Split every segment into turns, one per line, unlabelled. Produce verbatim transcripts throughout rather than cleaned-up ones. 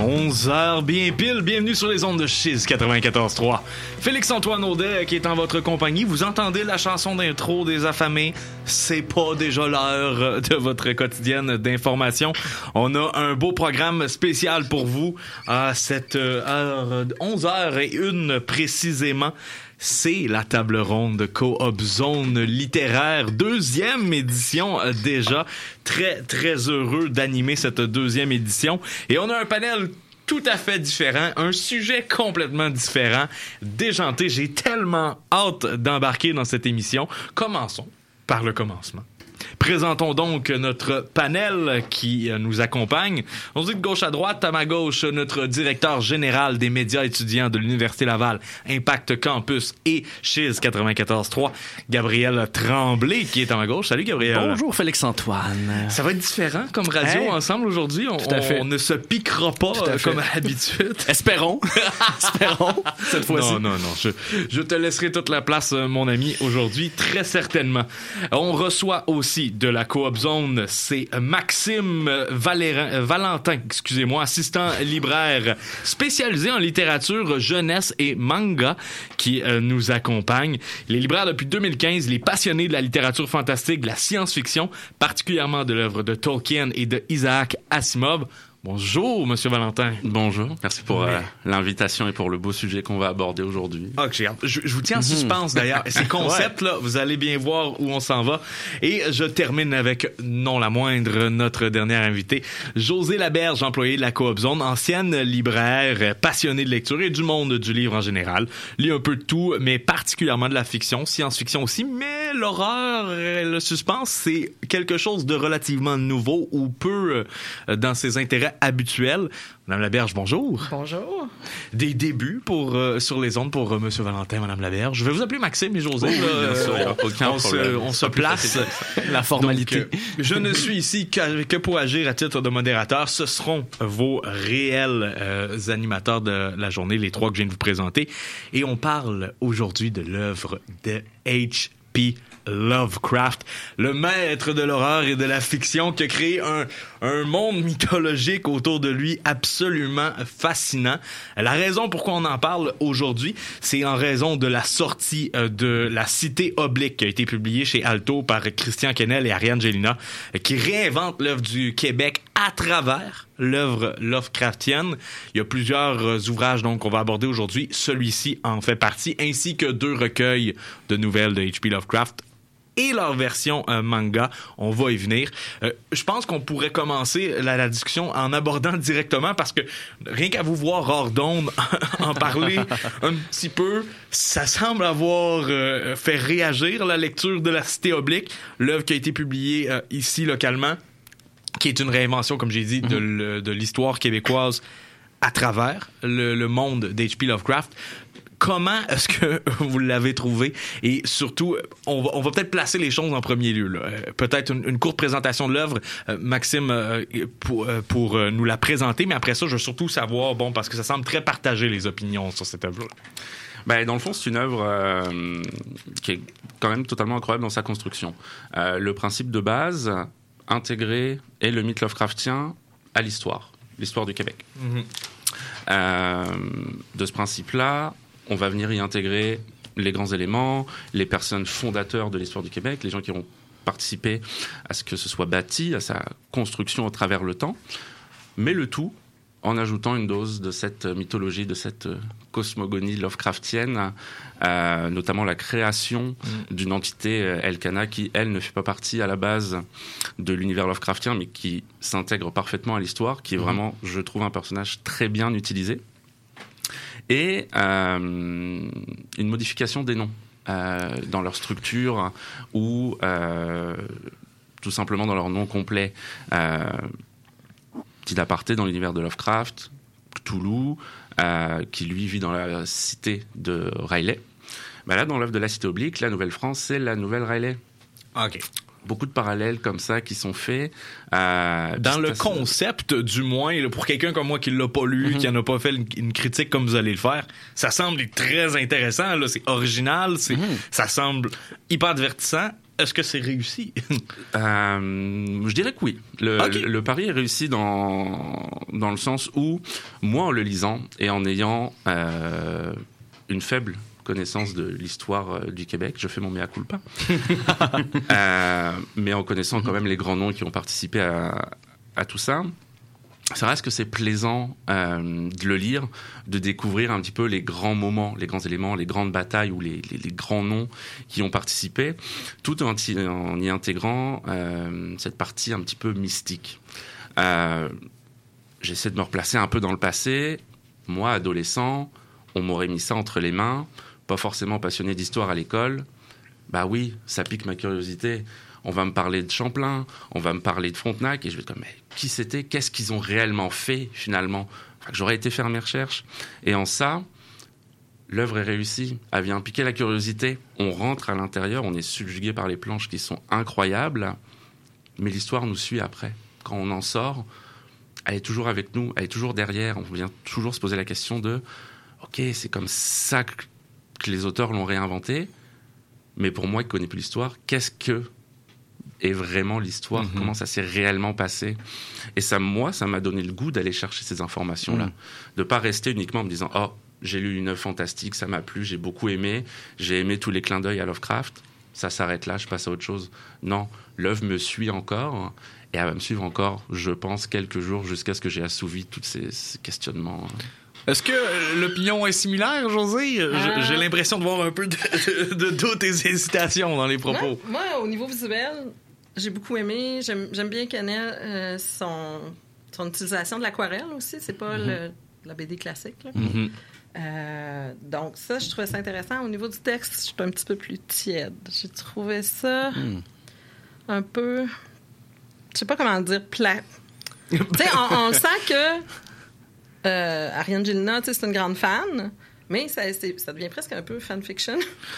onze heures bien pile, bienvenue sur les ondes de Chiz quatre-vingt-quatorze trois. Félix-Antoine Audet qui est en votre compagnie. Vous entendez la chanson d'intro des affamés. C'est pas déjà l'heure de votre quotidienne d'information. On a un beau programme spécial pour vous à cette heure, onze heures et une précisément. C'est la table ronde Co-op Zone littéraire, deuxième édition déjà. Très, très heureux d'animer cette deuxième édition. Et on a un panel tout à fait différent, un sujet complètement différent, déjanté. J'ai tellement hâte d'embarquer dans cette émission. Commençons par le commencement. Présentons donc notre panel qui nous accompagne. On se dit de gauche à droite. À ma gauche, notre directeur général des médias étudiants de l'Université Laval, Impact Campus et Chiz quatre-vingt-quatorze trois, Gabriel Tremblay, qui est à ma gauche. Salut Gabriel.
Bonjour Félix-Antoine.
Ça va être différent comme radio hey. ensemble aujourd'hui. On, on ne se piquera pas comme à l'habitude.
Espérons. Espérons cette fois-ci.
Non, non, non. Je, je te laisserai toute la place, mon ami, aujourd'hui, très certainement. On reçoit aussi de la Coop Zone, c'est Maxime Valérin, Valentin, excusez-moi, assistant libraire spécialisé en littérature jeunesse et manga qui euh, nous accompagne. Il est libraire depuis deux mille quinze, il est passionné de la littérature fantastique, de la science-fiction, particulièrement de l'œuvre de Tolkien et de Isaac Asimov. Bonjour, Monsieur Valentin.
Bonjour, merci pour euh, l'invitation et pour le beau sujet qu'on va aborder aujourd'hui.
Ah, je, je vous tiens en suspense d'ailleurs. Ces concepts-là, vous allez bien voir où on s'en va. Et je termine avec, non la moindre, notre dernière invitée, José Laberge, employée de la Coop Zone, ancienne libraire, passionnée de lecture et du monde du livre en général. Lit un peu de tout, mais particulièrement de la fiction, science-fiction aussi, mais l'horreur et le suspense, c'est quelque chose de relativement nouveau ou peu euh, dans ses intérêts habituel. Madame Laberge, bonjour.
Bonjour.
Des débuts pour euh, sur les ondes pour euh, Monsieur Valentin, Madame Laberge. Je vais vous appeler Maxime et José.
Oui,
là,
bien sûr,
euh,
aucun
on
problème.
Se, on se place.
La formalité.
Donc, euh, je ne suis ici que, que pour agir à titre de modérateur. Ce seront vos réels euh, animateurs de la journée, les trois que je viens de vous présenter. Et on parle aujourd'hui de l'œuvre de H P Lovecraft, le maître de l'horreur et de la fiction qui a créé un, un monde mythologique autour de lui absolument fascinant. La raison pourquoi on en parle aujourd'hui, c'est en raison de la sortie euh, de La Cité Oblique qui a été publiée chez Alto par Christian Quesnel et Ariane Gélina, euh, qui réinvente l'œuvre du Québec à travers l'œuvre Lovecraftienne. Il y a plusieurs euh, ouvrages donc qu'on va aborder aujourd'hui. Celui-ci en fait partie, ainsi que deux recueils de nouvelles de H P Lovecraft et leur version euh, manga. On va y venir. Euh, je pense qu'on pourrait commencer la, la discussion en abordant directement parce que rien qu'à vous voir hors d'onde en parler un petit peu, ça semble avoir euh, fait réagir la lecture de La Cité Oblique, l'œuvre qui a été publiée euh, ici localement, qui est une réinvention, comme j'ai dit, mm-hmm. de, le, de l'histoire québécoise à travers le, le monde d'H P Lovecraft. Comment est-ce que vous l'avez trouvé? Et surtout, on va, on va peut-être placer les choses en premier lieu. Là. Euh, peut-être une, une courte présentation de l'œuvre, euh, Maxime, euh, pour, euh, pour euh, nous la présenter. Mais après ça, je veux surtout savoir, bon, parce que ça semble très partagé, les opinions sur cette œuvre-là.
Ben, dans le fond, c'est une œuvre euh, qui est quand même totalement incroyable dans sa construction. Euh, le principe de base, intégrer est le mythe Lovecraftien à l'histoire, l'histoire du Québec. Mm-hmm. Euh, de ce principe-là, on va venir y intégrer les grands éléments, les personnes fondateurs de l'histoire du Québec, les gens qui ont participé à ce que ce soit bâti, à sa construction au travers le temps, mais le tout en ajoutant une dose de cette mythologie, de cette cosmogonie Lovecraftienne, euh, notamment la création mmh. d'une entité euh, Elkanah qui, elle, ne fait pas partie à la base de l'univers Lovecraftien, mais qui s'intègre parfaitement à l'histoire, qui est mmh. vraiment, je trouve, un personnage très bien utilisé. Et euh, une modification des noms euh, dans leur structure ou euh, tout simplement dans leur nom complet. Euh, petit aparté dans l'univers de Lovecraft, Cthulhu, euh, qui lui vit dans la cité de Riley. Ben là, dans l'œuvre de La Cité Oblique, la Nouvelle-France, c'est la nouvelle Riley.
OK.
Beaucoup de parallèles comme ça qui sont faits. Euh,
Dans le concept, du moins, là, pour quelqu'un comme moi qui l'a pas lu, mm-hmm. qui en a pas fait une, une critique comme vous allez le faire, ça semble très intéressant. Là, c'est original, c'est, mm-hmm. ça semble hyper divertissant est-ce que c'est réussi?
euh, je dirais que oui. Le,
Okay.
le, le pari est réussi dans, dans le sens où, moi, en le lisant et en ayant euh, une faible connaissance de l'histoire euh, du Québec, je fais mon mea culpa, euh, mais en connaissant quand même les grands noms qui ont participé à, à tout ça, ça reste que c'est plaisant euh, de le lire, de découvrir un petit peu les grands moments, les grands éléments, les grandes batailles ou les, les, les grands noms qui ont participé, tout en, en y intégrant euh, cette partie un petit peu mystique. Euh, j'essaie de me replacer un peu dans le passé. Moi, adolescent, on m'aurait mis ça entre les mains, pas forcément passionné d'histoire à l'école. Bah oui, ça pique ma curiosité. On va me parler de Champlain, on va me parler de Frontenac, et je vais être comme, mais qui c'était? Qu'est-ce qu'ils ont réellement fait, finalement? Enfin, j'aurais été faire mes recherches. Et en ça, l'œuvre est réussie. Elle vient piquer la curiosité. On rentre à l'intérieur, on est subjugué par les planches qui sont incroyables, mais l'histoire nous suit après. Quand on en sort, elle est toujours avec nous, elle est toujours derrière. On vient toujours se poser la question de, OK, c'est comme ça que, que les auteurs l'ont réinventé, mais pour moi qui ne connais plus l'histoire, qu'est-ce que est vraiment l'histoire, mm-hmm. comment ça s'est réellement passé. Et ça, moi, ça m'a donné le goût d'aller chercher ces informations-là. Mm. De ne pas rester uniquement en me disant « Oh, j'ai lu une œuvre fantastique, ça m'a plu, j'ai beaucoup aimé, j'ai aimé tous les clins d'œil à Lovecraft, ça s'arrête là, je passe à autre chose. » Non, l'œuvre me suit encore, et elle va me suivre encore, je pense, quelques jours jusqu'à ce que j'ai assouvi tous ces, ces questionnements.
Est-ce que l'opinion est similaire, Josée? Euh... J'ai l'impression de voir un peu de, de, de doute et hésitation dans les propos.
Moi, moi au niveau visuel, j'ai beaucoup aimé. J'aime, j'aime bien Kennel, euh, son, son utilisation de l'aquarelle aussi. C'est pas mm-hmm. le, la B D classique. Là.
Mm-hmm.
Euh, donc ça, je trouvais ça intéressant. Au niveau du texte, je suis un petit peu plus tiède. J'ai trouvé ça mm. un peu... Je sais pas comment dire, plat. Tu sais, on, on sent que euh, Ariane Gélina, c'est une grande fan... Mais ça, c'est, ça devient presque un peu fanfiction.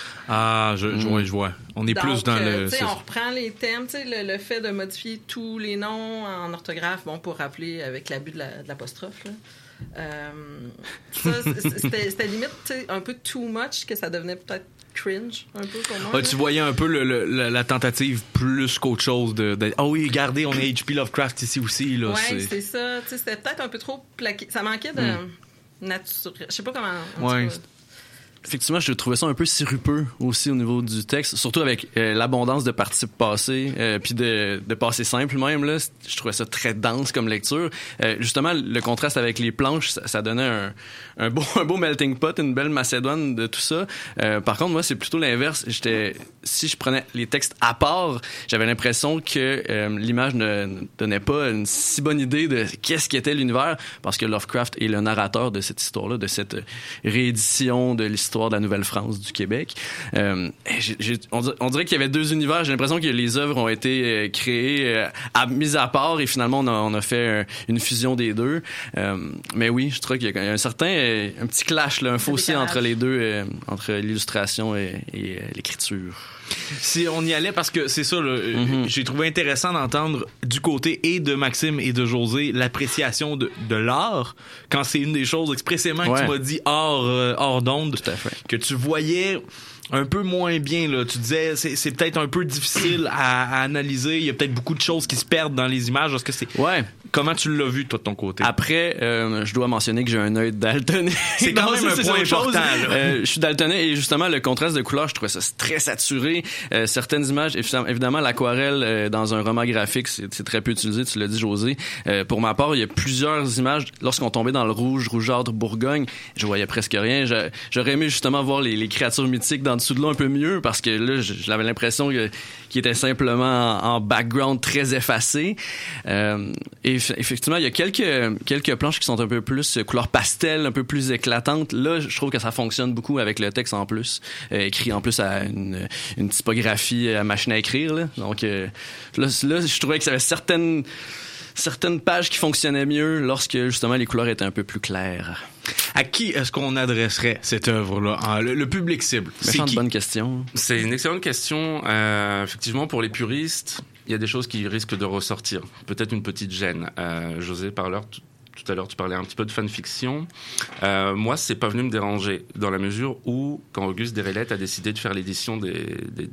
Ah, je, je, vois, je vois. On est
Donc,
plus dans
euh,
le...
Tu sais, on reprend les thèmes, tu sais, le, le fait de modifier tous les noms en orthographe, bon, pour rappeler avec l'abus de, la, de l'apostrophe, là. Euh, ça, c'était, c'était limite, tu sais, un peu too much, que ça devenait peut-être cringe, un peu pour moi.
Ah, tu voyais un peu le, le, la, la tentative plus qu'autre chose de... de ah oui, regardez, on a H P Lovecraft ici aussi, là.
Ouais,
c'est,
c'est ça. Tu sais, c'était peut-être un peu trop plaqué. Ça manquait de... Mm. naturel. Je sais pas comment...
Ouais.
Effectivement, je trouvais ça un peu sirupeux aussi au niveau du texte, surtout avec euh, l'abondance de participes passés, euh, puis de, de passés simples même. Là, je trouvais ça très dense comme lecture. Euh, justement, le contraste avec les planches, ça, ça donnait un, un, beau, un beau melting pot, une belle macédoine de tout ça. Euh, par contre, moi, c'est plutôt l'inverse. J'étais, si je prenais les textes à part, j'avais l'impression que euh, l'image ne, ne donnait pas une si bonne idée de qu'est-ce qu'était l'univers, parce que Lovecraft est le narrateur de cette histoire-là, de cette réédition de l'histoire de la Nouvelle-France du Québec. Euh, j'ai, j'ai, on, dirait, on dirait qu'il y avait deux univers. J'ai l'impression que les œuvres ont été euh, créées, euh, à, mises à part, et finalement, on a, on a fait euh, une fusion des deux. Euh, mais oui, je trouve qu'il y a un certain, euh, un petit clash, là, un fossé entre les deux, euh, entre l'illustration et, et euh, l'écriture.
Si on y allait, parce que c'est ça, là, mm-hmm. j'ai trouvé intéressant d'entendre du côté et de Maxime et de Josée l'appréciation de, de l'art, quand c'est une des choses expressément ouais. que tu m'as dit hors, euh, hors d'onde,
tout à fait.
Que tu voyais un peu moins bien, là. Tu disais, c'est, c'est peut-être un peu difficile à, à analyser, il y a peut-être beaucoup de choses qui se perdent dans les images. Est-ce que c'est...
Ouais.
Comment tu l'as vu, toi, de ton côté?
Après, euh, je dois mentionner que j'ai un œil daltonien.
C'est quand même un point important.
Euh, je suis daltonien et justement, le contraste de couleurs, je trouvais ça très saturé. Euh, certaines images, évidemment, l'aquarelle euh, dans un roman graphique, c'est, c'est très peu utilisé, tu l'as dit, José. Euh, pour ma part, il y a plusieurs images. Lorsqu'on tombait dans le rouge, rougeâtre, Bourgogne, je voyais presque rien. Je, j'aurais aimé justement voir les, les créatures mythiques dans dessous de l'eau un peu mieux, parce que là, j'avais l'impression que, qu'il était simplement en, en background très effacé. Euh, et effectivement, il y a quelques, quelques planches qui sont un peu plus couleur pastel, un peu plus éclatantes. Là, je trouve que ça fonctionne beaucoup avec le texte en plus, euh, écrit en plus à une, une typographie à machine à écrire. Là. Donc euh, là, là, je trouvais que ça avait certaines, certaines pages qui fonctionnaient mieux lorsque justement les couleurs étaient un peu plus claires.
À qui est-ce qu'on adresserait cette œuvre-là? Le, le public cible.
C'est une bonne question.
C'est une excellente question. Euh, effectivement, pour les puristes, il y a des choses qui risquent de ressortir. Peut-être une petite gêne. Euh, José, par l'heure, tout, tout à l'heure, tu parlais un petit peu de fanfiction. Euh, moi, c'est pas venu me déranger, dans la mesure où, quand Auguste Desrellettes a décidé de faire l'édition des, des, des,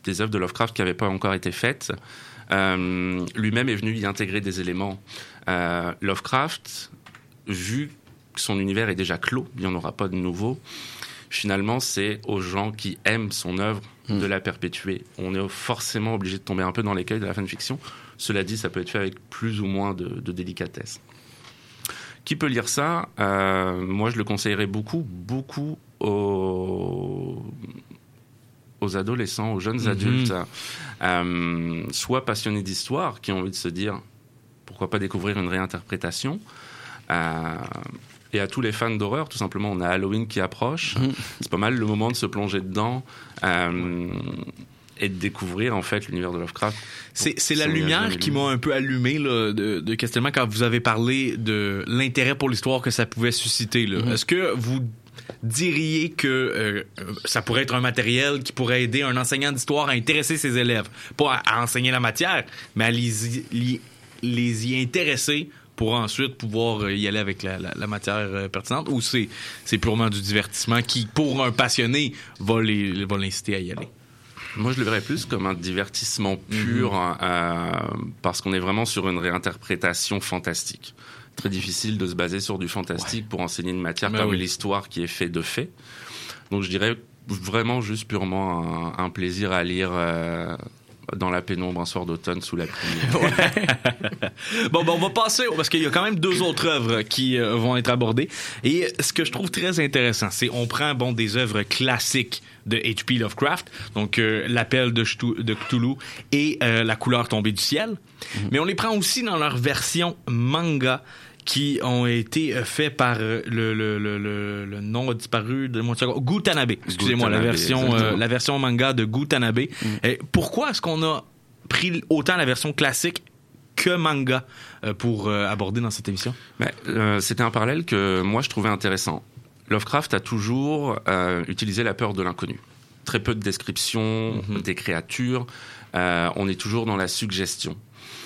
des œuvres de Lovecraft qui n'avaient pas encore été faites. Euh, lui-même est venu y intégrer des éléments. Euh, Lovecraft, vu que son univers est déjà clos, il n'y en aura pas de nouveau, finalement, c'est aux gens qui aiment son œuvre mmh. de la perpétuer. On est forcément obligé de tomber un peu dans l'écueil de la fanfiction. Cela dit, ça peut être fait avec plus ou moins de, de délicatesse. Qui peut lire ça ? euh, Moi, je le conseillerais beaucoup, beaucoup aux, aux adolescents, aux jeunes mmh. adultes, euh, soit passionnés d'histoire, qui ont envie de se dire pourquoi pas découvrir une réinterprétation. Euh, Et à tous les fans d'horreur, tout simplement, on a Halloween qui approche. Mmh. C'est pas mal le moment de se plonger dedans euh, et de découvrir, en fait, l'univers de Lovecraft.
C'est, c'est la lumière qui m'a un peu allumé là, de, de questionnement quand vous avez parlé de l'intérêt pour l'histoire que ça pouvait susciter. Là. Mmh. Est-ce que vous diriez que euh, ça pourrait être un matériel qui pourrait aider un enseignant d'histoire à intéresser ses élèves? Pas à, à enseigner la matière, mais à les y, les y intéresser pour ensuite pouvoir y aller avec la, la, la matière pertinente, ou c'est, c'est purement du divertissement qui, pour un passionné, va, les, va l'inciter à y aller?
Moi, je le verrais plus comme un divertissement pur, mm-hmm. euh, parce qu'on est vraiment sur une réinterprétation fantastique. Très difficile de se baser sur du fantastique ouais. pour enseigner une matière ben comme oui. l'histoire qui est faite de faits. Donc, je dirais vraiment juste purement un, un plaisir à lire... Euh, dans la pénombre un soir d'automne sous la pluie.
Ouais. bon, ben on va passer, parce qu'il y a quand même deux autres œuvres qui euh, vont être abordées. Et ce que je trouve très intéressant, c'est on prend bon des œuvres classiques de H P Lovecraft, donc euh, L'appel de, Ch'tou- de Cthulhu et euh, La couleur tombée du ciel, mm-hmm. mais on les prend aussi dans leur version manga, qui ont été faits par le, le, le, le, le nom a disparu de mon second, Gutanabe. Excusez-moi,
Gutanabe,
la version, euh, la version manga de Gutanabe. Mm. Et pourquoi est-ce qu'on a pris autant la version classique que manga euh, pour euh, aborder dans cette émission?
Mais, euh, c'était un parallèle que moi je trouvais intéressant. Lovecraft a toujours euh, utilisé la peur de l'inconnu. Très peu de descriptions mm-hmm. des créatures. Euh, on est toujours dans la suggestion. Pourquoi ?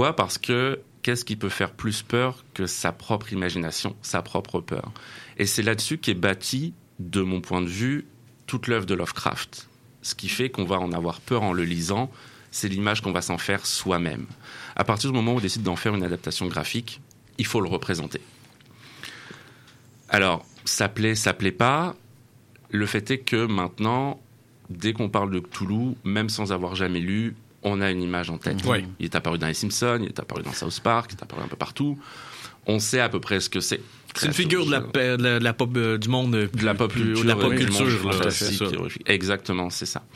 Parce que qu'est-ce qui peut faire plus peur que sa propre imagination, sa propre peur ? Et c'est là-dessus qu'est bâtie, de mon point de vue, toute l'œuvre de Lovecraft. Ce qui fait qu'on va en avoir peur en le lisant, c'est l'image qu'on va s'en faire soi-même. À partir du moment où on décide d'en faire une adaptation graphique, il faut le représenter. Alors, ça plaît, ça plaît pas. Le fait est que maintenant, dès qu'on parle de Cthulhu, même sans avoir jamais lu, on a une image en tête.
Ouais.
Il est apparu dans les Simpsons, il est apparu dans South Park, il est apparu un peu partout. On sait à peu près ce que c'est.
C'est une figure de la, de la, de la pop euh, du monde,
de la pop culture,
de la pop culture,
là, c'est exactement, c'est ça.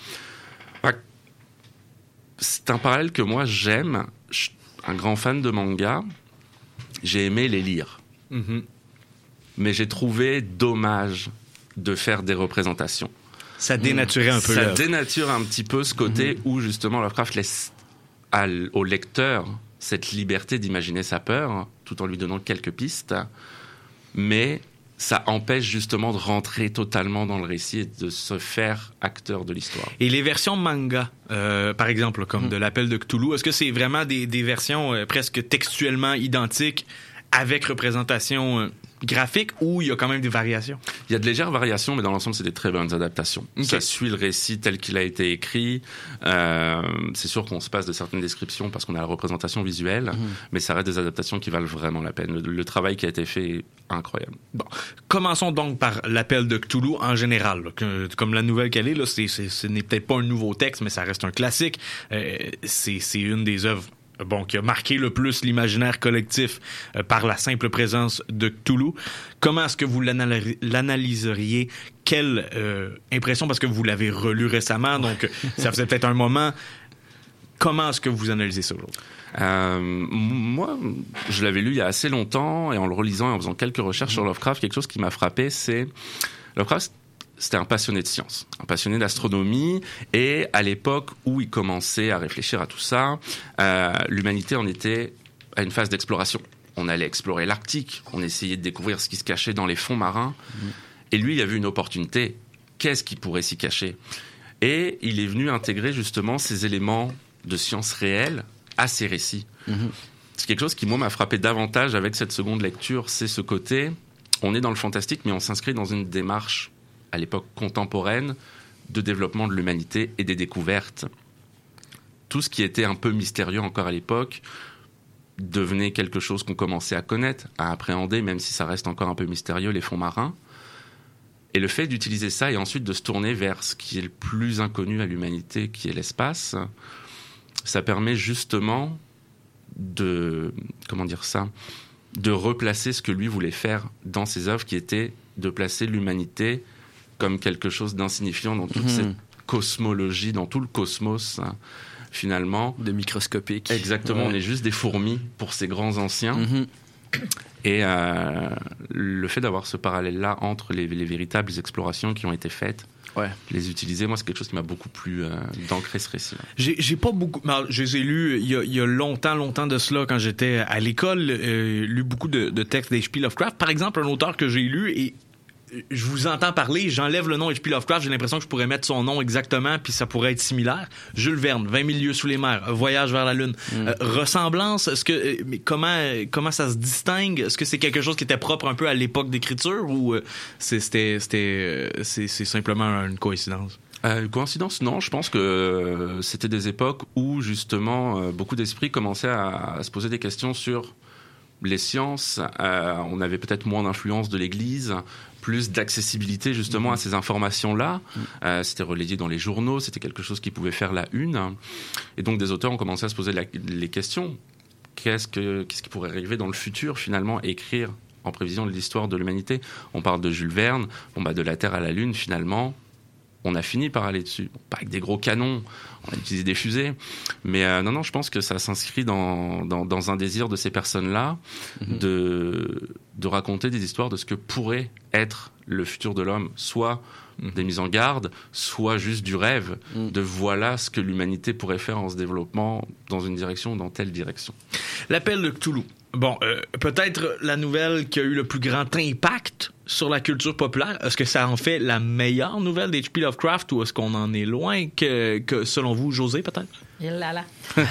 C'est un parallèle que moi j'aime. Je suis un grand fan de manga. J'ai aimé les lire, mm-hmm. mais j'ai trouvé dommage de faire des représentations.
Ça dénaturait un peu
Ça
l'œuvre.
dénature un petit peu ce côté mmh. où justement Lovecraft laisse à, au lecteur cette liberté d'imaginer sa peur, tout en lui donnant quelques pistes, mais ça empêche justement de rentrer totalement dans le récit et de se faire acteur de l'histoire.
Et les versions manga, euh, par exemple, comme mmh. de l'appel de Cthulhu, est-ce que c'est vraiment des, des versions euh, presque textuellement identiques avec représentation euh, graphique, ou il y a quand même des variations?
Il y a de légères variations, mais dans l'ensemble, c'est des très bonnes adaptations. Okay. Ça suit le récit tel qu'il a été écrit. Euh, c'est sûr qu'on se passe de certaines descriptions parce qu'on a la représentation visuelle, mmh. mais ça reste des adaptations qui valent vraiment la peine. Le, le travail qui a été fait est incroyable.
Bon, commençons donc par l'appel de Cthulhu en général. Là, que, comme la nouvelle qu'elle est, là, c'est, c'est, ce n'est peut-être pas un nouveau texte, mais ça reste un classique. Euh, c'est, c'est une des œuvres bon, qui a marqué le plus l'imaginaire collectif euh, par la simple présence de Cthulhu. Comment est-ce que vous l'anal- l'analyseriez? Quelle euh, impression, parce que vous l'avez relu récemment, donc ça faisait peut-être un moment. Comment est-ce que vous analysez ça aujourd'hui?
Euh, moi, je l'avais lu il y a assez longtemps, et en le relisant et en faisant quelques recherches mmh. sur Lovecraft, quelque chose qui m'a frappé, c'est Lovecraft, c'était un passionné de science, un passionné d'astronomie, et à l'époque où il commençait à réfléchir à tout ça, euh, l'humanité en était à une phase d'exploration. On allait explorer l'Arctique, on essayait de découvrir ce qui se cachait dans les fonds marins, mmh. et lui, il a vu une opportunité. Qu'est-ce qui pourrait s'y cacher? Et il est venu intégrer justement ces éléments de science réelle à ses récits. Mmh. C'est quelque chose qui, moi, m'a frappé davantage avec cette seconde lecture, c'est ce côté, on est dans le fantastique, mais on s'inscrit dans une démarche à l'époque contemporaine, de développement de l'humanité et des découvertes. Tout ce qui était un peu mystérieux encore à l'époque devenait quelque chose qu'on commençait à connaître, à appréhender, même si ça reste encore un peu mystérieux, les fonds marins. Et le fait d'utiliser ça et ensuite de se tourner vers ce qui est le plus inconnu à l'humanité, qui est l'espace, ça permet justement de, comment dire ça, de replacer ce que lui voulait faire dans ses œuvres, qui était de placer l'humanité comme quelque chose d'insignifiant dans toute mmh. cette cosmologie, dans tout le cosmos, hein, finalement.
De microscopique.
Exactement, ouais. On est juste des fourmis pour ces grands anciens. Mmh. Et euh, le fait d'avoir ce parallèle-là entre les, les véritables explorations qui ont été faites, ouais. les utiliser, moi, c'est quelque chose qui m'a beaucoup plu euh, d'ancrer ce récit.
J'ai, j'ai pas beaucoup... Je les ai lus il y, a, il y a longtemps, longtemps de cela, quand j'étais à l'école, euh, lu beaucoup de, de textes d'H P Lovecraft. Par exemple, un auteur que j'ai lu et je vous entends parler, j'enlève le nom H P Lovecraft, j'ai l'impression que je pourrais mettre son nom exactement, puis ça pourrait être similaire. Jules Verne, vingt mille lieues sous les mers, Voyage vers la Lune. Mm. Euh, ressemblance, est-ce que, euh, mais comment, comment ça se distingue? Est-ce que c'est quelque chose qui était propre un peu à l'époque d'écriture ou euh, c'est, c'était, c'était, euh, c'est, c'est simplement une coïncidence?
Euh, coïncidence, non. Je pense que euh, c'était des époques où, justement, euh, beaucoup d'esprits commençaient à, à se poser des questions sur les sciences. Euh, on avait peut-être moins d'influence de l'Église, plus d'accessibilité justement mmh. à ces informations-là. Mmh. Euh, c'était relayé dans les journaux, c'était quelque chose qui pouvait faire la une. Et donc des auteurs ont commencé à se poser la, les questions. Qu'est-ce, que, qu'est-ce qui pourrait arriver dans le futur finalement, écrire en prévision de l'histoire de l'humanité? On parle de Jules Verne, bon, bah, de la Terre à la Lune finalement. On a fini par aller dessus. Bon, pas avec des gros canons, on a utilisé des fusées. Mais euh, non, non, je pense que ça s'inscrit dans, dans, dans un désir de ces personnes-là mmh. de, de raconter des histoires de ce que pourrait être le futur de l'homme. Soit mmh. des mises en garde, soit juste du rêve mmh. de voilà ce que l'humanité pourrait faire en se développant dans une direction ou dans telle direction.
L'appel de Cthulhu. Bon, euh, peut-être la nouvelle qui a eu le plus grand impact sur la culture populaire. Est-ce que ça en fait la meilleure nouvelle d'H P Lovecraft ou est-ce qu'on en est loin que, que selon vous, José, peut-être?
Il là là. Moi,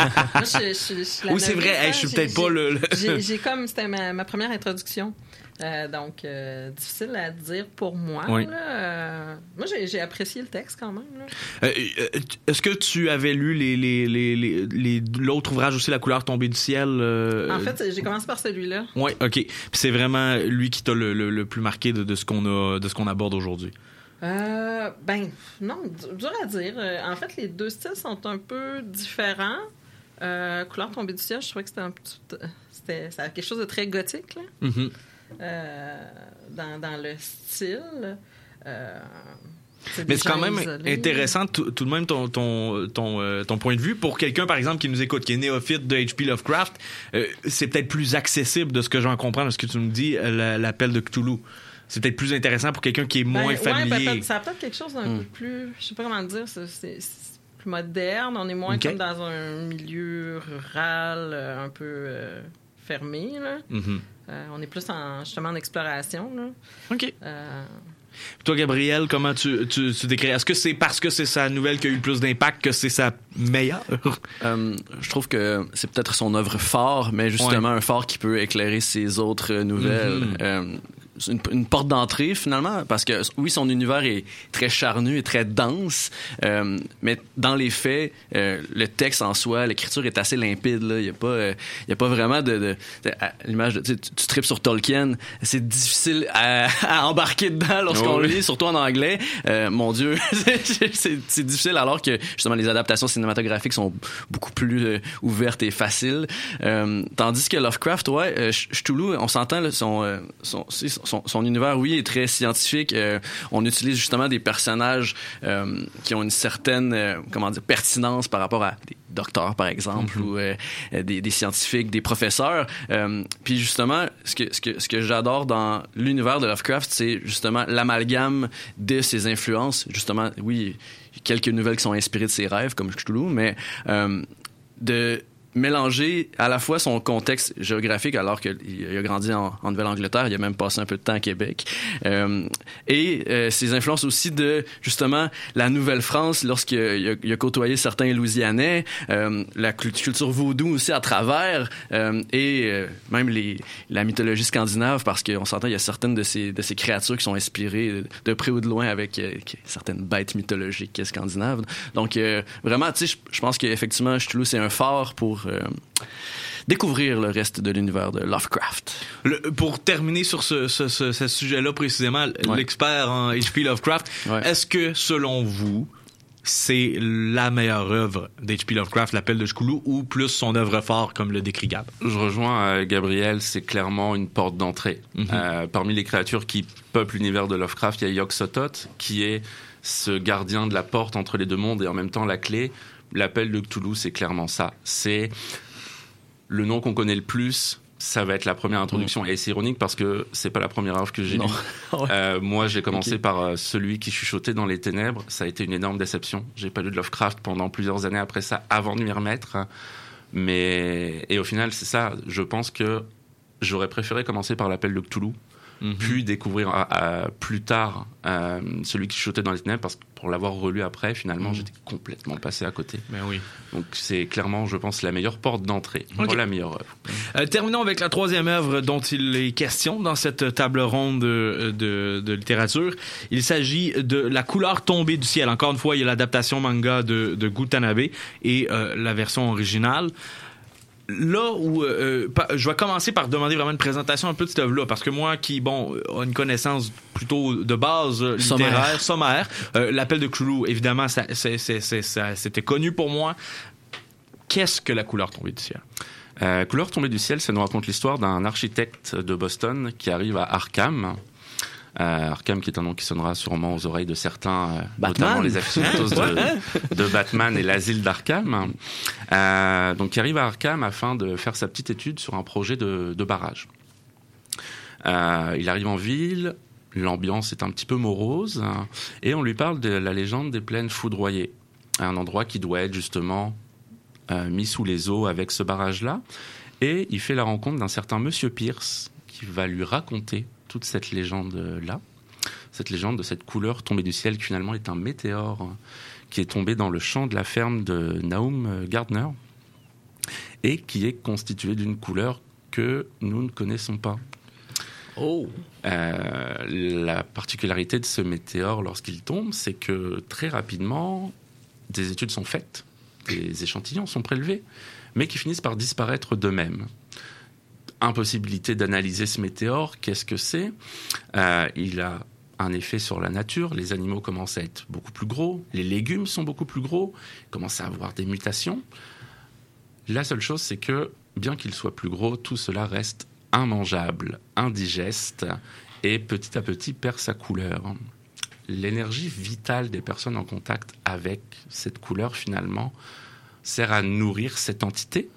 je, je, je, je
oui, c'est vrai. Hey, je suis peut-être
j'ai,
pas le... le...
j'ai, j'ai comme... C'était ma, ma première introduction. Euh, donc, euh, difficile à dire pour moi. Oui. Là. Euh, moi, j'ai, j'ai apprécié le texte quand même. Là.
Euh, est-ce que tu avais lu les, les, les, les, les, l'autre ouvrage aussi, La couleur tombée du ciel? Euh...
En fait, j'ai commencé par celui-là.
Oui, OK. Puis c'est vraiment lui qui t'a le, le, le plus marqué de, de, ce qu'on a, de ce qu'on aborde aujourd'hui.
Euh, ben, non, dur à dire. En fait, les deux styles sont un peu différents. Euh, Couleur tombée du ciel, je trouvais que c'était un petit... C'était, c'était quelque chose de très gothique, là. Mm-hmm. Euh, dans, dans le style. Euh,
c'est Mais c'est quand même isolés. Intéressant tout, tout de même ton, ton, ton, euh, ton point de vue. Pour quelqu'un, par exemple, qui nous écoute, qui est néophyte de H P Lovecraft, euh, c'est peut-être plus accessible de ce que j'en comprends, de ce que tu me dis, la, l'appel de Cthulhu. C'est peut-être plus intéressant pour quelqu'un qui est moins ben, familier.
Ouais, ben, ça a peut-être quelque chose d'un mm. peu plus... Je sais pas comment le dire. C'est, c'est, c'est plus moderne. On est moins okay. comme dans un milieu rural euh, un peu euh, fermé, là. Mm-hmm. Euh, on est plus en, justement en exploration. Là.
OK. Euh... Toi, Gabriel, comment tu, tu, tu décris? Est-ce que c'est parce que c'est sa nouvelle qui a eu le plus d'impact que c'est sa meilleure?
euh, je trouve que c'est peut-être son œuvre phare, mais justement ouais. un phare qui peut éclairer ses autres nouvelles. Mm-hmm. Euh, Une, une porte d'entrée finalement parce que oui son univers est très charnu et très dense euh, mais dans les faits euh, le texte en soi l'écriture est assez limpide là il y a pas euh, il y a pas vraiment de, de, de à l'image de, tu, tu tripes sur Tolkien c'est difficile à, à embarquer dedans lorsqu'on oh, oui. lit surtout en anglais euh, mon Dieu c'est, c'est, c'est difficile alors que justement les adaptations cinématographiques sont beaucoup plus euh, ouvertes et faciles euh, tandis que Lovecraft ouais euh, Cthulhu on s'entend là, son, euh, son, son Son, son univers, oui, est très scientifique. Euh, on utilise justement des personnages euh, qui ont une certaine, euh, comment dire, pertinence par rapport à des docteurs, par exemple, mm-hmm. ou euh, des, des scientifiques, des professeurs. Euh, puis justement, ce que, ce, que, ce que j'adore dans l'univers de Lovecraft, c'est justement l'amalgame de ses influences. Justement, oui, quelques nouvelles qui sont inspirées de ses rêves, comme Cthulhu, mais euh, de... mélanger à la fois son contexte géographique, alors qu'il a grandi en, en Nouvelle-Angleterre, il a même passé un peu de temps à Québec, euh, et euh, ses influences aussi de, justement, la Nouvelle-France, lorsqu'il a, il a, il a côtoyé certains Louisianais, euh, la culture vaudou aussi à travers, euh, et euh, même les, la mythologie scandinave, parce qu'on s'entend, il y a certaines de ces, de ces créatures qui sont inspirées de près ou de loin avec euh, certaines bêtes mythologiques scandinaves. Donc, euh, vraiment, tu sais, je pense qu'effectivement, Cthulhu, c'est un phare pour euh, découvrir le reste de l'univers de Lovecraft.
Le, pour terminer sur ce, ce, ce, ce sujet-là précisément, ouais. l'expert en H P Lovecraft, ouais. est-ce que, selon vous, c'est la meilleure œuvre d'H P Lovecraft, L'Appel de Cthulhu, ou plus son œuvre phare, comme le décrit Gab?
Je rejoins euh, Gabriel, c'est clairement une porte d'entrée. Mm-hmm. Euh, parmi les créatures qui peuplent l'univers de Lovecraft, il y a Yog-Sothoth, qui est ce gardien de la porte entre les deux mondes et en même temps la clé. L'Appel de Cthulhu, c'est clairement ça. C'est le nom qu'on connaît le plus. Ça va être la première introduction. Mmh. Et c'est ironique parce que c'est pas la première œuvre que j'ai lue. ouais. euh, moi, j'ai commencé okay. par euh, celui qui chuchotait dans les ténèbres. Ça a été une énorme déception. J'ai pas lu de Lovecraft pendant plusieurs années après ça, avant de m'y remettre. Mais et au final, c'est ça. Je pense que j'aurais préféré commencer par l'Appel de Cthulhu. Mm-hmm. Puis découvrir à, à, plus tard euh, celui qui chuchotait dans les ténèbres, parce que pour l'avoir relu après, finalement, mm. j'étais complètement passé à côté.
Mais oui.
Donc c'est clairement, je pense, la meilleure porte d'entrée. Okay. Voilà la meilleure œuvre.
Euh, terminons avec la troisième œuvre dont il est question dans cette table ronde de, de, de littérature. Il s'agit de La couleur tombée du ciel. Encore une fois, il y a l'adaptation manga de, de Gutanabe et euh, la version originale. Là où euh, je vais commencer par demander vraiment une présentation un peu de cette œuvre-là, parce que moi qui, bon, a une connaissance plutôt de base littéraire, sommaire, sommaire euh, L'Appel de Cthulhu, évidemment, ça, c'est, c'est, c'est, ça, c'était connu pour moi. Qu'est-ce que La couleur tombée du ciel?
Euh, Couleur tombée du ciel, ça nous raconte l'histoire d'un architecte de Boston qui arrive à Arkham. Euh, Arkham, qui est un nom qui sonnera sûrement aux oreilles de certains, euh, notamment les aficionados de, de Batman et l'asile d'Arkham. Euh, donc, qui arrive à Arkham afin de faire sa petite étude sur un projet de, de barrage. Euh, il arrive en ville, l'ambiance est un petit peu morose, hein, et on lui parle de la légende des plaines foudroyées, un endroit qui doit être justement euh, mis sous les eaux avec ce barrage-là. Et il fait la rencontre d'un certain Monsieur Pierce qui va lui raconter toute cette légende-là, cette légende de cette couleur tombée du ciel qui finalement est un météore qui est tombé dans le champ de la ferme de Nahum Gardner et qui est constitué d'une couleur que nous ne connaissons pas.
Oh.
Euh, la particularité de ce météore lorsqu'il tombe, c'est que très rapidement, des études sont faites, des échantillons sont prélevés, mais qui finissent par disparaître d'eux-mêmes. Impossibilité d'analyser ce météore, qu'est-ce que c'est ? euh, Il a un effet sur la nature, les animaux commencent à être beaucoup plus gros, les légumes sont beaucoup plus gros, ils commencent à avoir des mutations. La seule chose, c'est que, bien qu'il soit plus gros, tout cela reste immangeable, indigeste, et petit à petit perd sa couleur. L'énergie vitale des personnes en contact avec cette couleur, finalement, sert à nourrir cette entité,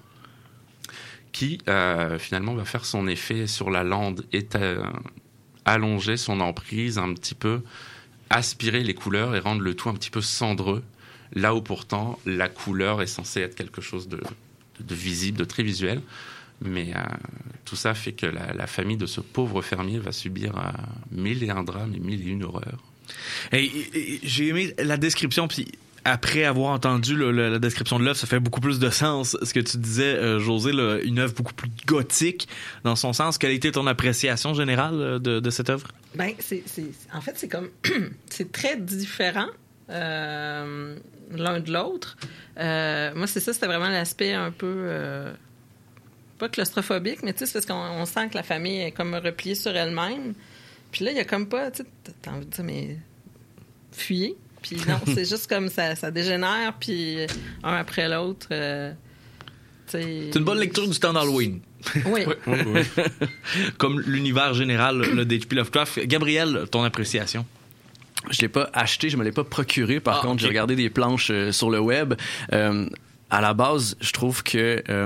qui euh, finalement va faire son effet sur la lande et euh, allonger son emprise un petit peu, aspirer les couleurs et rendre le tout un petit peu cendreux, là où pourtant la couleur est censée être quelque chose de, de visible, de très visuel. Mais euh, tout ça fait que la, la famille de ce pauvre fermier va subir euh, mille et un drames et mille et une horreurs.
Et, et, et, j'ai aimé la description, puis après avoir entendu là, la, la description de l'œuvre, ça fait beaucoup plus de sens. Ce que tu disais, euh, José, là, une œuvre beaucoup plus gothique dans son sens. Quelle a été ton appréciation générale de, de cette œuvre?
Ben, c'est, c'est, en fait, c'est comme c'est très différent euh, l'un de l'autre. Euh, moi, c'est ça, c'était vraiment l'aspect un peu euh, pas claustrophobique, mais tu sais, c'est parce qu'on on sent que la famille est comme repliée sur elle-même. Puis là, il y a comme pas, tu sais, t'as envie de dire, mais fuyez. Puis non, c'est juste comme ça, ça dégénère, puis un après l'autre. Euh,
c'est une bonne lecture du temps d'Halloween.
Oui.
oui, oui.
Comme l'univers général là, d'H P Lovecraft. Gabriel, ton appréciation?
Je l'ai pas acheté, je me l'ai pas procuré. Par
ah,
contre,
okay.
j'ai regardé des planches euh, sur le web. Euh, à la base, je trouve que euh,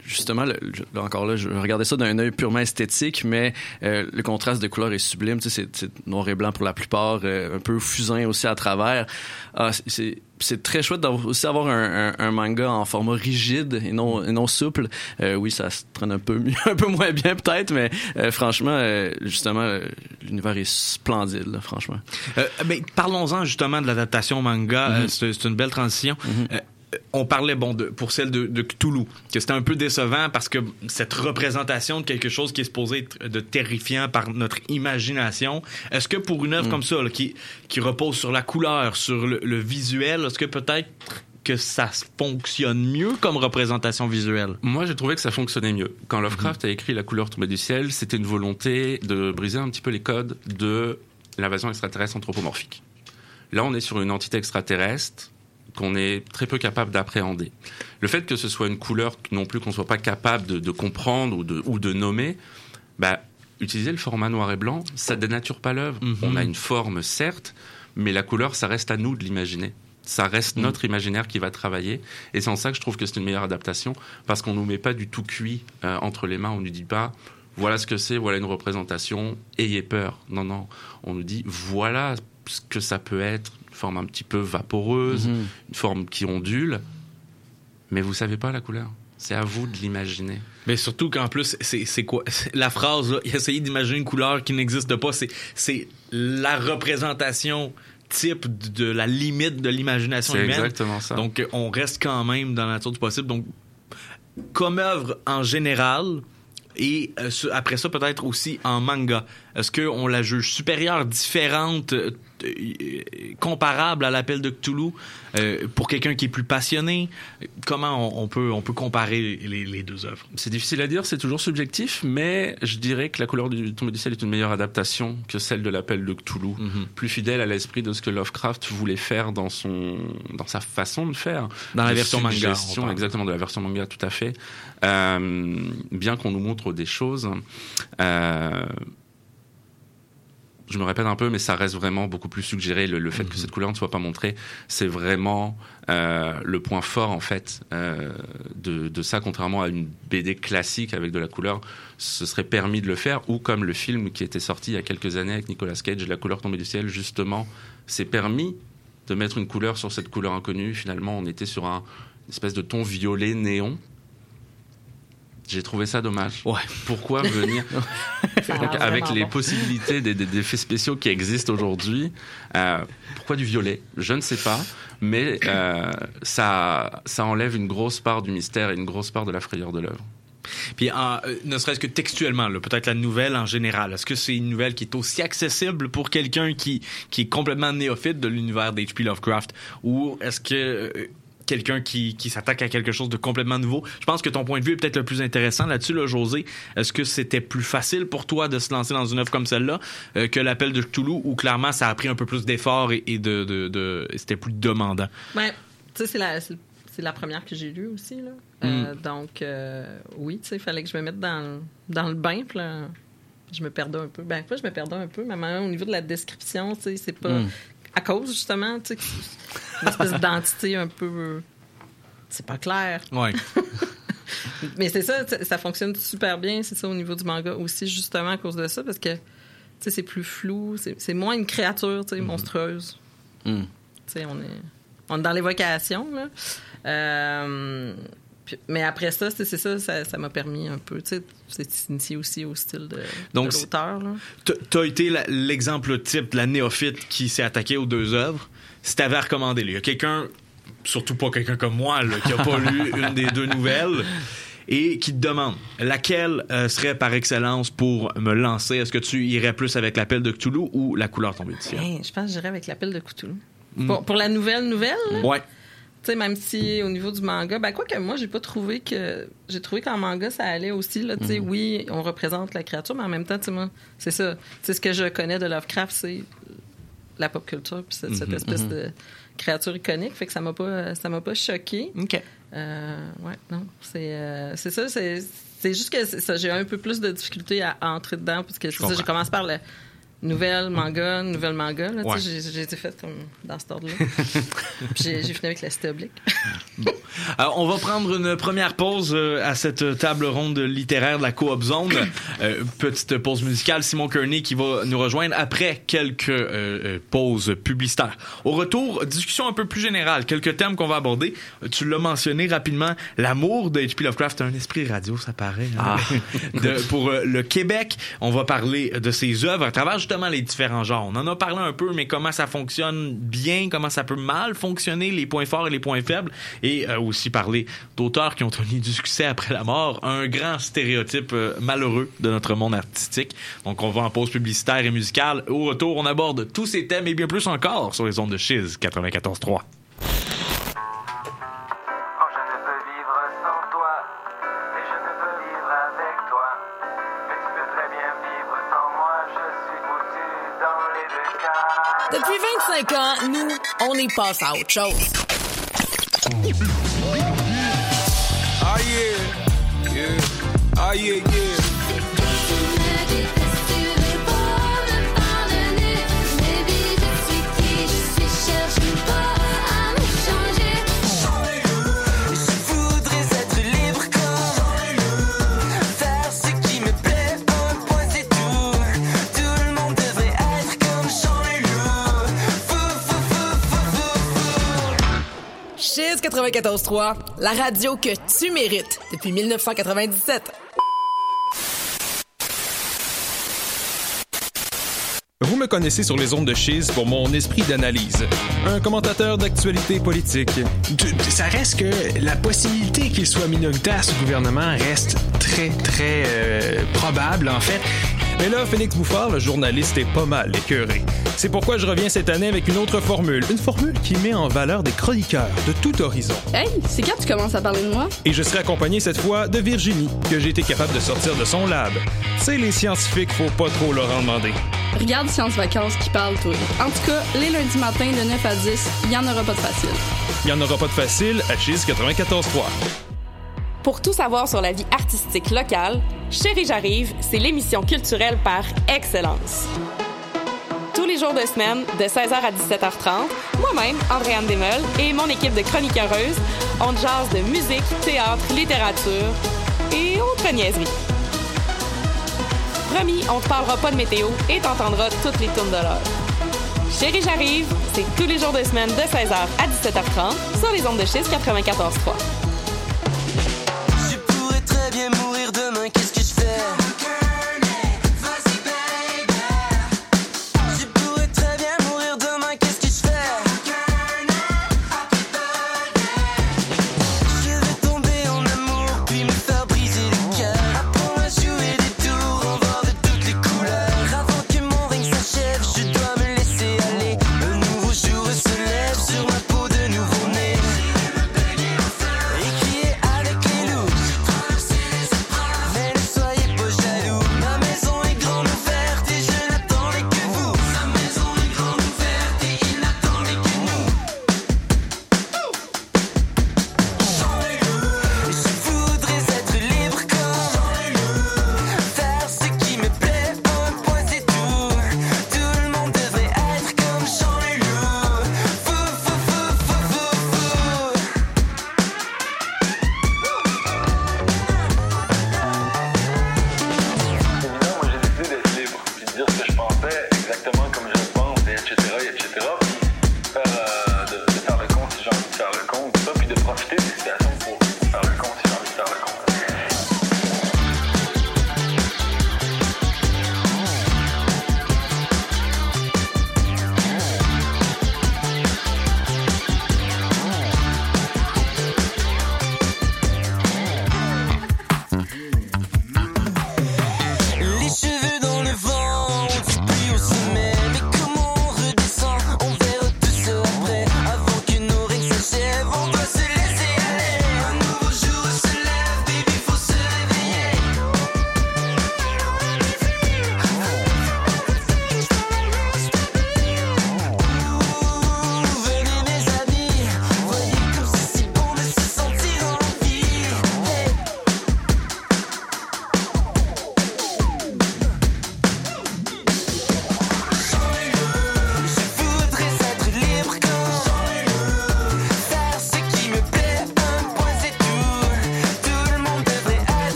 justement, le, là encore là, je regardais ça d'un œil purement esthétique, mais euh, le contraste de couleurs est sublime. Tu sais, c'est, c'est noir et blanc pour la plupart, euh, un peu fusain aussi à travers. Ah, c'est, c'est, c'est très chouette d'avoir, aussi avoir un, un, un manga en format rigide et non, et non souple. Euh, oui, ça se traîne un peu mieux, un peu moins bien peut-être, mais euh, franchement, euh, justement, euh, l'univers est splendide, là, franchement.
Euh, mais parlons-en justement de l'adaptation manga. Mm-hmm. Euh, c'est, c'est une belle transition. Mm-hmm. Euh, On parlait, bon, de, pour celle de, de Cthulhu, que c'était un peu décevant parce que cette représentation de quelque chose qui est supposé être de terrifiant par notre imagination, est-ce que pour une œuvre mm. comme ça, là, qui, qui repose sur la couleur, sur le, le visuel, est-ce que peut-être que ça fonctionne mieux comme représentation visuelle?
Moi, j'ai trouvé que ça fonctionnait mieux. Quand Lovecraft mm-hmm. a écrit La couleur tombée du ciel, c'était une volonté de briser un petit peu les codes de l'invasion extraterrestre anthropomorphique. Là, on est sur une entité extraterrestre qu'on est très peu capable d'appréhender. Le fait que ce soit une couleur non plus qu'on soit pas capable de, de comprendre ou de, ou de nommer, bah, utiliser le format noir et blanc, ça dénature pas l'œuvre. Mm-hmm. On a une forme, certes, mais la couleur, ça reste à nous de l'imaginer. Ça reste mm. notre imaginaire qui va travailler. Et c'est en ça que je trouve que c'est une meilleure adaptation, parce qu'on nous met pas du tout cuit euh, entre les mains. On nous dit pas, voilà ce que c'est, voilà une représentation, ayez peur. Non, non. On nous dit, voilà ce que ça peut être. Forme un petit peu vaporeuse, mmh. une forme qui ondule, mais vous savez pas la couleur. C'est à vous de l'imaginer.
Mais surtout qu'en plus, c'est, c'est quoi? C'est la phrase, là, essayer d'imaginer une couleur qui n'existe pas, c'est, c'est la représentation type de la limite de l'imagination
c'est
humaine.
C'est exactement ça.
Donc, on reste quand même dans la nature du possible. Donc, comme œuvre en général, et euh, après ça, peut-être aussi en manga, est-ce qu'on la juge supérieure, différente, euh, comparable à l'appel de Cthulhu, euh, pour quelqu'un qui est plus passionné? Comment on, on, peut, on peut comparer les, les deux œuvres?
C'est difficile à dire, c'est toujours subjectif, mais je dirais que La couleur du tombée du ciel est une meilleure adaptation que celle de l'appel de Cthulhu, mm-hmm. plus fidèle à l'esprit de ce que Lovecraft voulait faire dans, son, dans sa façon de faire.
Dans la version manga.
Exactement, de la version manga, tout à fait. Euh, bien qu'on nous montre des choses... Euh, je me répète un peu, mais ça reste vraiment beaucoup plus suggéré. Le, le fait mmh. que cette couleur ne soit pas montrée, c'est vraiment euh, le point fort, en fait, euh, de, de ça, contrairement à une B D classique avec de la couleur. Ce serait permis de le faire, ou comme le film qui était sorti il y a quelques années avec Nicolas Cage, La couleur tombée du ciel, justement, c'est permis de mettre une couleur sur cette couleur inconnue. Finalement, on était sur un, une espèce de ton violet néon. J'ai trouvé ça dommage.
Ouais.
Pourquoi venir donc, avec les possibilités des, des, des effets spéciaux qui existent aujourd'hui, euh, pourquoi du violet? Je ne sais pas, mais euh, ça, ça enlève une grosse part du mystère et une grosse part de la frayeur de l'œuvre.
Puis, en, euh, ne serait-ce que textuellement, là, peut-être la nouvelle en général, est-ce que c'est une nouvelle qui est aussi accessible pour quelqu'un qui, qui est complètement néophyte de l'univers d'H P Lovecraft? Ou est-ce que... Euh, quelqu'un qui, qui s'attaque à quelque chose de complètement nouveau. Je pense que ton point de vue est peut-être le plus intéressant là-dessus, là, José. Est-ce que c'était plus facile pour toi de se lancer dans une œuvre comme celle-là euh, que l'appel de Cthulhu, ou clairement ça a pris un peu plus d'efforts et, et de, de, de c'était plus demandant?
Ben, tu sais, c'est la, c'est, c'est la première que j'ai lue aussi, là. Mm. Euh, donc, euh, oui, tu sais, il fallait que je me mette dans, dans le bain, puis là, je me perdais un peu. Ben, pas je me perdais un peu, mais même au niveau de la description, tu sais, c'est pas... Mm. À cause, justement, tu sais, une espèce d'identité un peu... C'est pas clair.
Ouais.
Mais c'est ça, ça fonctionne super bien, c'est ça, au niveau du manga aussi, justement, à cause de ça, parce que, tu sais, c'est plus flou, c'est, c'est moins une créature, tu sais, mm-hmm. monstrueuse. Mm. Tu sais, on est, on est dans l'évocation, là. Euh... Mais après ça, c'est, c'est ça, ça, ça m'a permis un peu, tu sais, de s'initier aussi au style de, Donc, de l'auteur. Là.
T'as été la, l'exemple type de la néophyte qui s'est attaqué aux deux œuvres. Si t'avais à recommander, il y a quelqu'un, surtout pas quelqu'un comme moi, là, qui a pas lu une des deux nouvelles, et qui te demande laquelle euh, serait par excellence pour me lancer. Est-ce que tu irais plus avec l'appel de Cthulhu ou la couleur tombée du ciel?
Hey, je pense que j'irais avec l'appel de Cthulhu. Mm. Pour, pour la nouvelle nouvelle? Là?
Ouais.
Tu sais, même si au niveau du manga, ben quoi que moi, j'ai pas trouvé que... J'ai trouvé qu'en manga, ça allait aussi, là, tu sais, mm-hmm. oui, on représente la créature, mais en même temps, tu sais, moi, c'est ça. Tu sais, ce que je connais de Lovecraft, c'est la pop culture, puis cette, mm-hmm. cette espèce mm-hmm. de créature iconique, fait que ça m'a pas, ça m'a pas choqué.
OK.
Euh, ouais, non, c'est, euh, c'est ça, c'est, c'est juste que c'est ça, j'ai un peu plus de difficulté à entrer dedans, parce que c'est ça, j'ai commencé par le... nouvelle manga, nouvelle manga. Là,
Ouais.
j'ai, j'ai été faite comme dans cet ordre-là. Puis j'ai, j'ai fini avec la cité oblique.
Bon. Alors, on va prendre une première pause euh, à cette table ronde littéraire de la Coop Zone. Euh, petite pause musicale. Simon Kearney qui va nous rejoindre après quelques euh, euh, pauses publicitaires. Au retour, discussion un peu plus générale. Quelques thèmes qu'on va aborder. Tu l'as mentionné rapidement. L'amour de H P Lovecraft, un esprit radio, ça paraît. Hein? Ah. de, pour euh, le Québec, on va parler de ses œuvres à travers justement les différents genres. On en a parlé un peu, mais comment ça fonctionne bien, comment ça peut mal fonctionner, les points forts et les points faibles, et euh, aussi parler d'auteurs qui ont connu du succès après la mort, un grand stéréotype euh, malheureux de notre monde artistique. Donc on va en pause publicitaire et musicale. Au retour, on aborde tous ces thèmes et bien plus encore sur les ondes de Chiz quatre-vingt-quatorze trois.
Depuis vingt-cinq ans, nous, on est passé à autre chose.
Ah yeah, yeah, ah yeah, yeah.
Chiz quatre-vingt-quatorze trois, la radio que tu mérites depuis dix-neuf cent quatre-vingt-dix-sept.
Vous me connaissez sur les ondes de Chiz pour mon esprit d'analyse. Un commentateur d'actualité politique.
Ça reste que la possibilité qu'il soit minoritaire ce gouvernement reste très, très euh, probable, en fait.
Mais là, Félix Bouffard, le journaliste, est pas mal écœuré. C'est pourquoi je reviens cette année avec une autre formule. Une formule qui met en valeur des chroniqueurs de tout horizon.
Hey, c'est quand tu commences à parler de moi?
Et je serai accompagné cette fois de Virginie, que j'ai été capable de sortir de son lab. Tu sais, les scientifiques, faut pas trop leur en demander.
Regarde Science Vacances qui parle, toi. En tout cas, les lundis matins de neuf à dix, il n'y en aura pas de facile.
Il n'y en aura pas de facile à Chiz quatre-vingt-quatorze trois.
Pour tout savoir sur la vie artistique locale, Chérie j'arrive, c'est l'émission culturelle par excellence. Tous les jours de semaine, de seize heures à dix-sept heures trente, moi-même, Andréane Desmeules, et mon équipe de chroniqueuses, on jase de musique, théâtre, littérature et autres niaiseries. Promis, on te parlera pas de météo et t'entendras toutes les tunes de l'heure. Chérie j'arrive, c'est tous les jours de semaine de seize heures à dix-sept heures trente sur les ondes de Chiz quatre-vingt-quatorze trois.
Mourir demain, qu'est-ce que je fais? Vas-y baby. Je pourrais très bien mourir demain, qu'est-ce que je fais? Je vais tomber en amour, puis me faire briser le cœur. Apprends à jouer des tours, en voir de toutes les couleurs. Avant que mon règne s'achève, je dois me laisser aller. Un nouveau jour se lève sur ma peau de nouveau-né.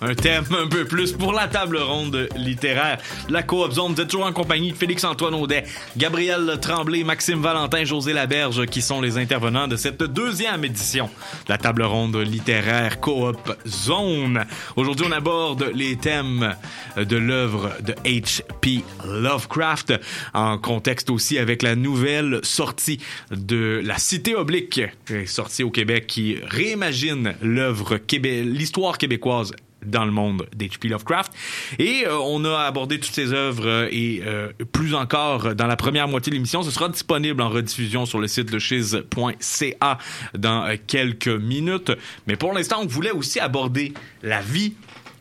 un thème un peu plus pour la table ronde littéraire. La Coop Zone, vous êtes toujours en compagnie de Félix-Antoine Audet, Gabriel Tremblay, Maxime Valentin, José Laberge, qui sont les intervenants de cette deuxième édition de la table ronde littéraire Coop Zone. Aujourd'hui, on aborde les thèmes de l'œuvre de H P Lovecraft, en contexte aussi avec la nouvelle sortie de La Cité Oblique, sortie au Québec, qui réimagine l'œuvre québé- l'histoire québécoise dans le monde d'H P Lovecraft. Et euh, on a abordé toutes ces œuvres euh, et euh, plus encore dans la première moitié de l'émission. Ce sera disponible en rediffusion sur le site de chiz point c a dans euh, quelques minutes. Mais pour l'instant, on voulait aussi aborder la vie,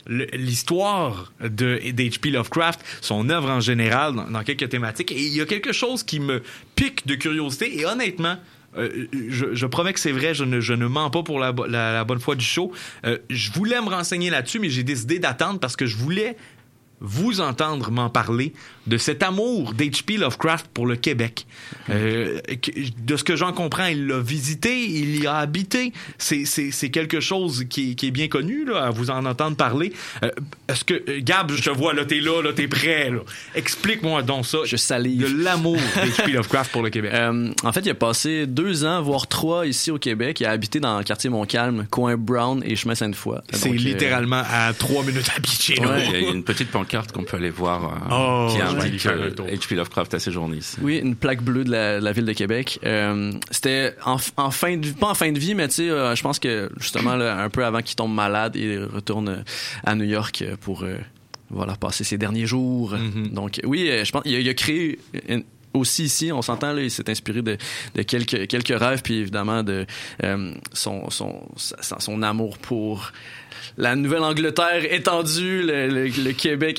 l'histoire de d'H P Lovecraft, son œuvre en général, dans, dans quelques thématiques. Et il y a quelque chose qui me pique de curiosité. Et honnêtement, Euh, je, je promets que c'est vrai, je ne, je ne mens pas pour la, la, la bonne foi du show. Euh, je voulais me renseigner là-dessus, mais j'ai décidé d'attendre parce que je voulais vous entendre m'en parler de cet amour d'H P Lovecraft pour le Québec. Euh, de ce que j'en comprends, il l'a visité, il y a habité. C'est, c'est, c'est quelque chose qui, qui est bien connu, là, à vous en entendre parler. Euh, est-ce que, Gab, je te vois, là, t'es là, là, t'es prêt, là. Explique-moi donc ça.
Je salive.
De l'amour d'H P Lovecraft pour le Québec.
Euh, en fait, il a passé deux ans, voire trois, ici au Québec. Il a habité dans le quartier Montcalm, coin Brown et chemin Sainte-Foy.
C'est donc, littéralement euh... à trois minutes à pitcher, là.
Ouais, il y a une petite pancarte qu'on peut aller voir euh,
oh,
qui indique
ouais,
euh, H P Lovecraft a séjourné ici.
Oui, une plaque bleue de la, de la ville de Québec. Euh, c'était en, en fin de pas en fin de vie, mais tu sais, euh, je pense que justement là, un peu avant qu'il tombe malade, il retourne à New York pour euh, voilà passer ses derniers jours. Mm-hmm. Donc oui, je pense il a, il a créé une, aussi ici, on s'entend, là, il s'est inspiré de, de quelques, quelques rêves, puis évidemment de euh, son, son, son, son amour pour la Nouvelle-Angleterre étendue, le, le, le Québec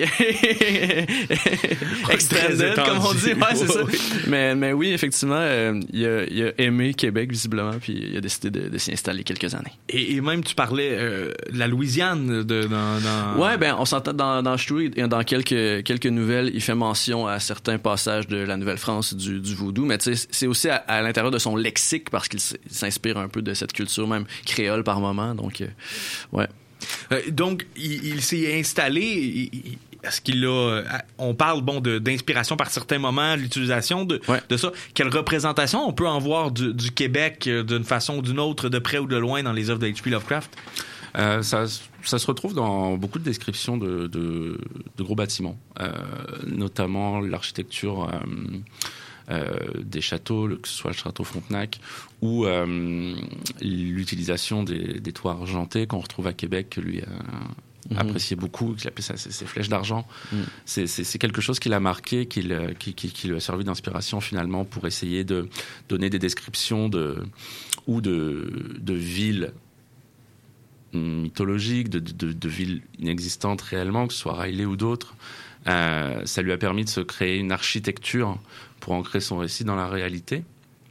extended, comme on dit. Ouais, c'est ça. Mais, mais oui, effectivement, euh, il, a, il a aimé Québec, visiblement, puis il a décidé de, de s'y installer quelques années.
Et, et même, tu parlais euh, de la Louisiane de, dans, dans...
Ouais, ben, on s'entend dans, dans Ch'touille, dans quelques, quelques nouvelles, il fait mention à certains passages de la Nouvelle-France, du, du vaudou, mais tu sais, c'est aussi à, à l'intérieur de son lexique, parce qu'il s'inspire un peu de cette culture, même créole par moment, donc, euh, ouais.
Euh, donc, il, il s'est installé. Il, il, est-ce qu'il a. On parle, bon, de, d'inspiration par certains moments, l'utilisation de,
ouais.
de ça. Quelle représentation on peut en voir du, du Québec euh, d'une façon ou d'une autre, de près ou de loin, dans les œuvres de H P Lovecraft?
Euh, ça, ça se retrouve dans beaucoup de descriptions de, de, de gros bâtiments, euh, notamment l'architecture. Euh, Euh, des châteaux, que ce soit le château Frontenac ou euh, l'utilisation des, des toits argentés qu'on retrouve à Québec, que lui a mm-hmm. apprécié beaucoup, qu'il appelait ça ses, ses flèches d'argent. Mm. C'est, c'est, c'est quelque chose qui l'a marqué, qui, qui, qui, qui lui a servi d'inspiration finalement pour essayer de donner des descriptions de, ou de, de villes mythologiques, de, de, de villes inexistantes réellement, que ce soit Riley ou d'autres. Euh, ça lui a permis de se créer une architecture pour ancrer son récit dans la réalité.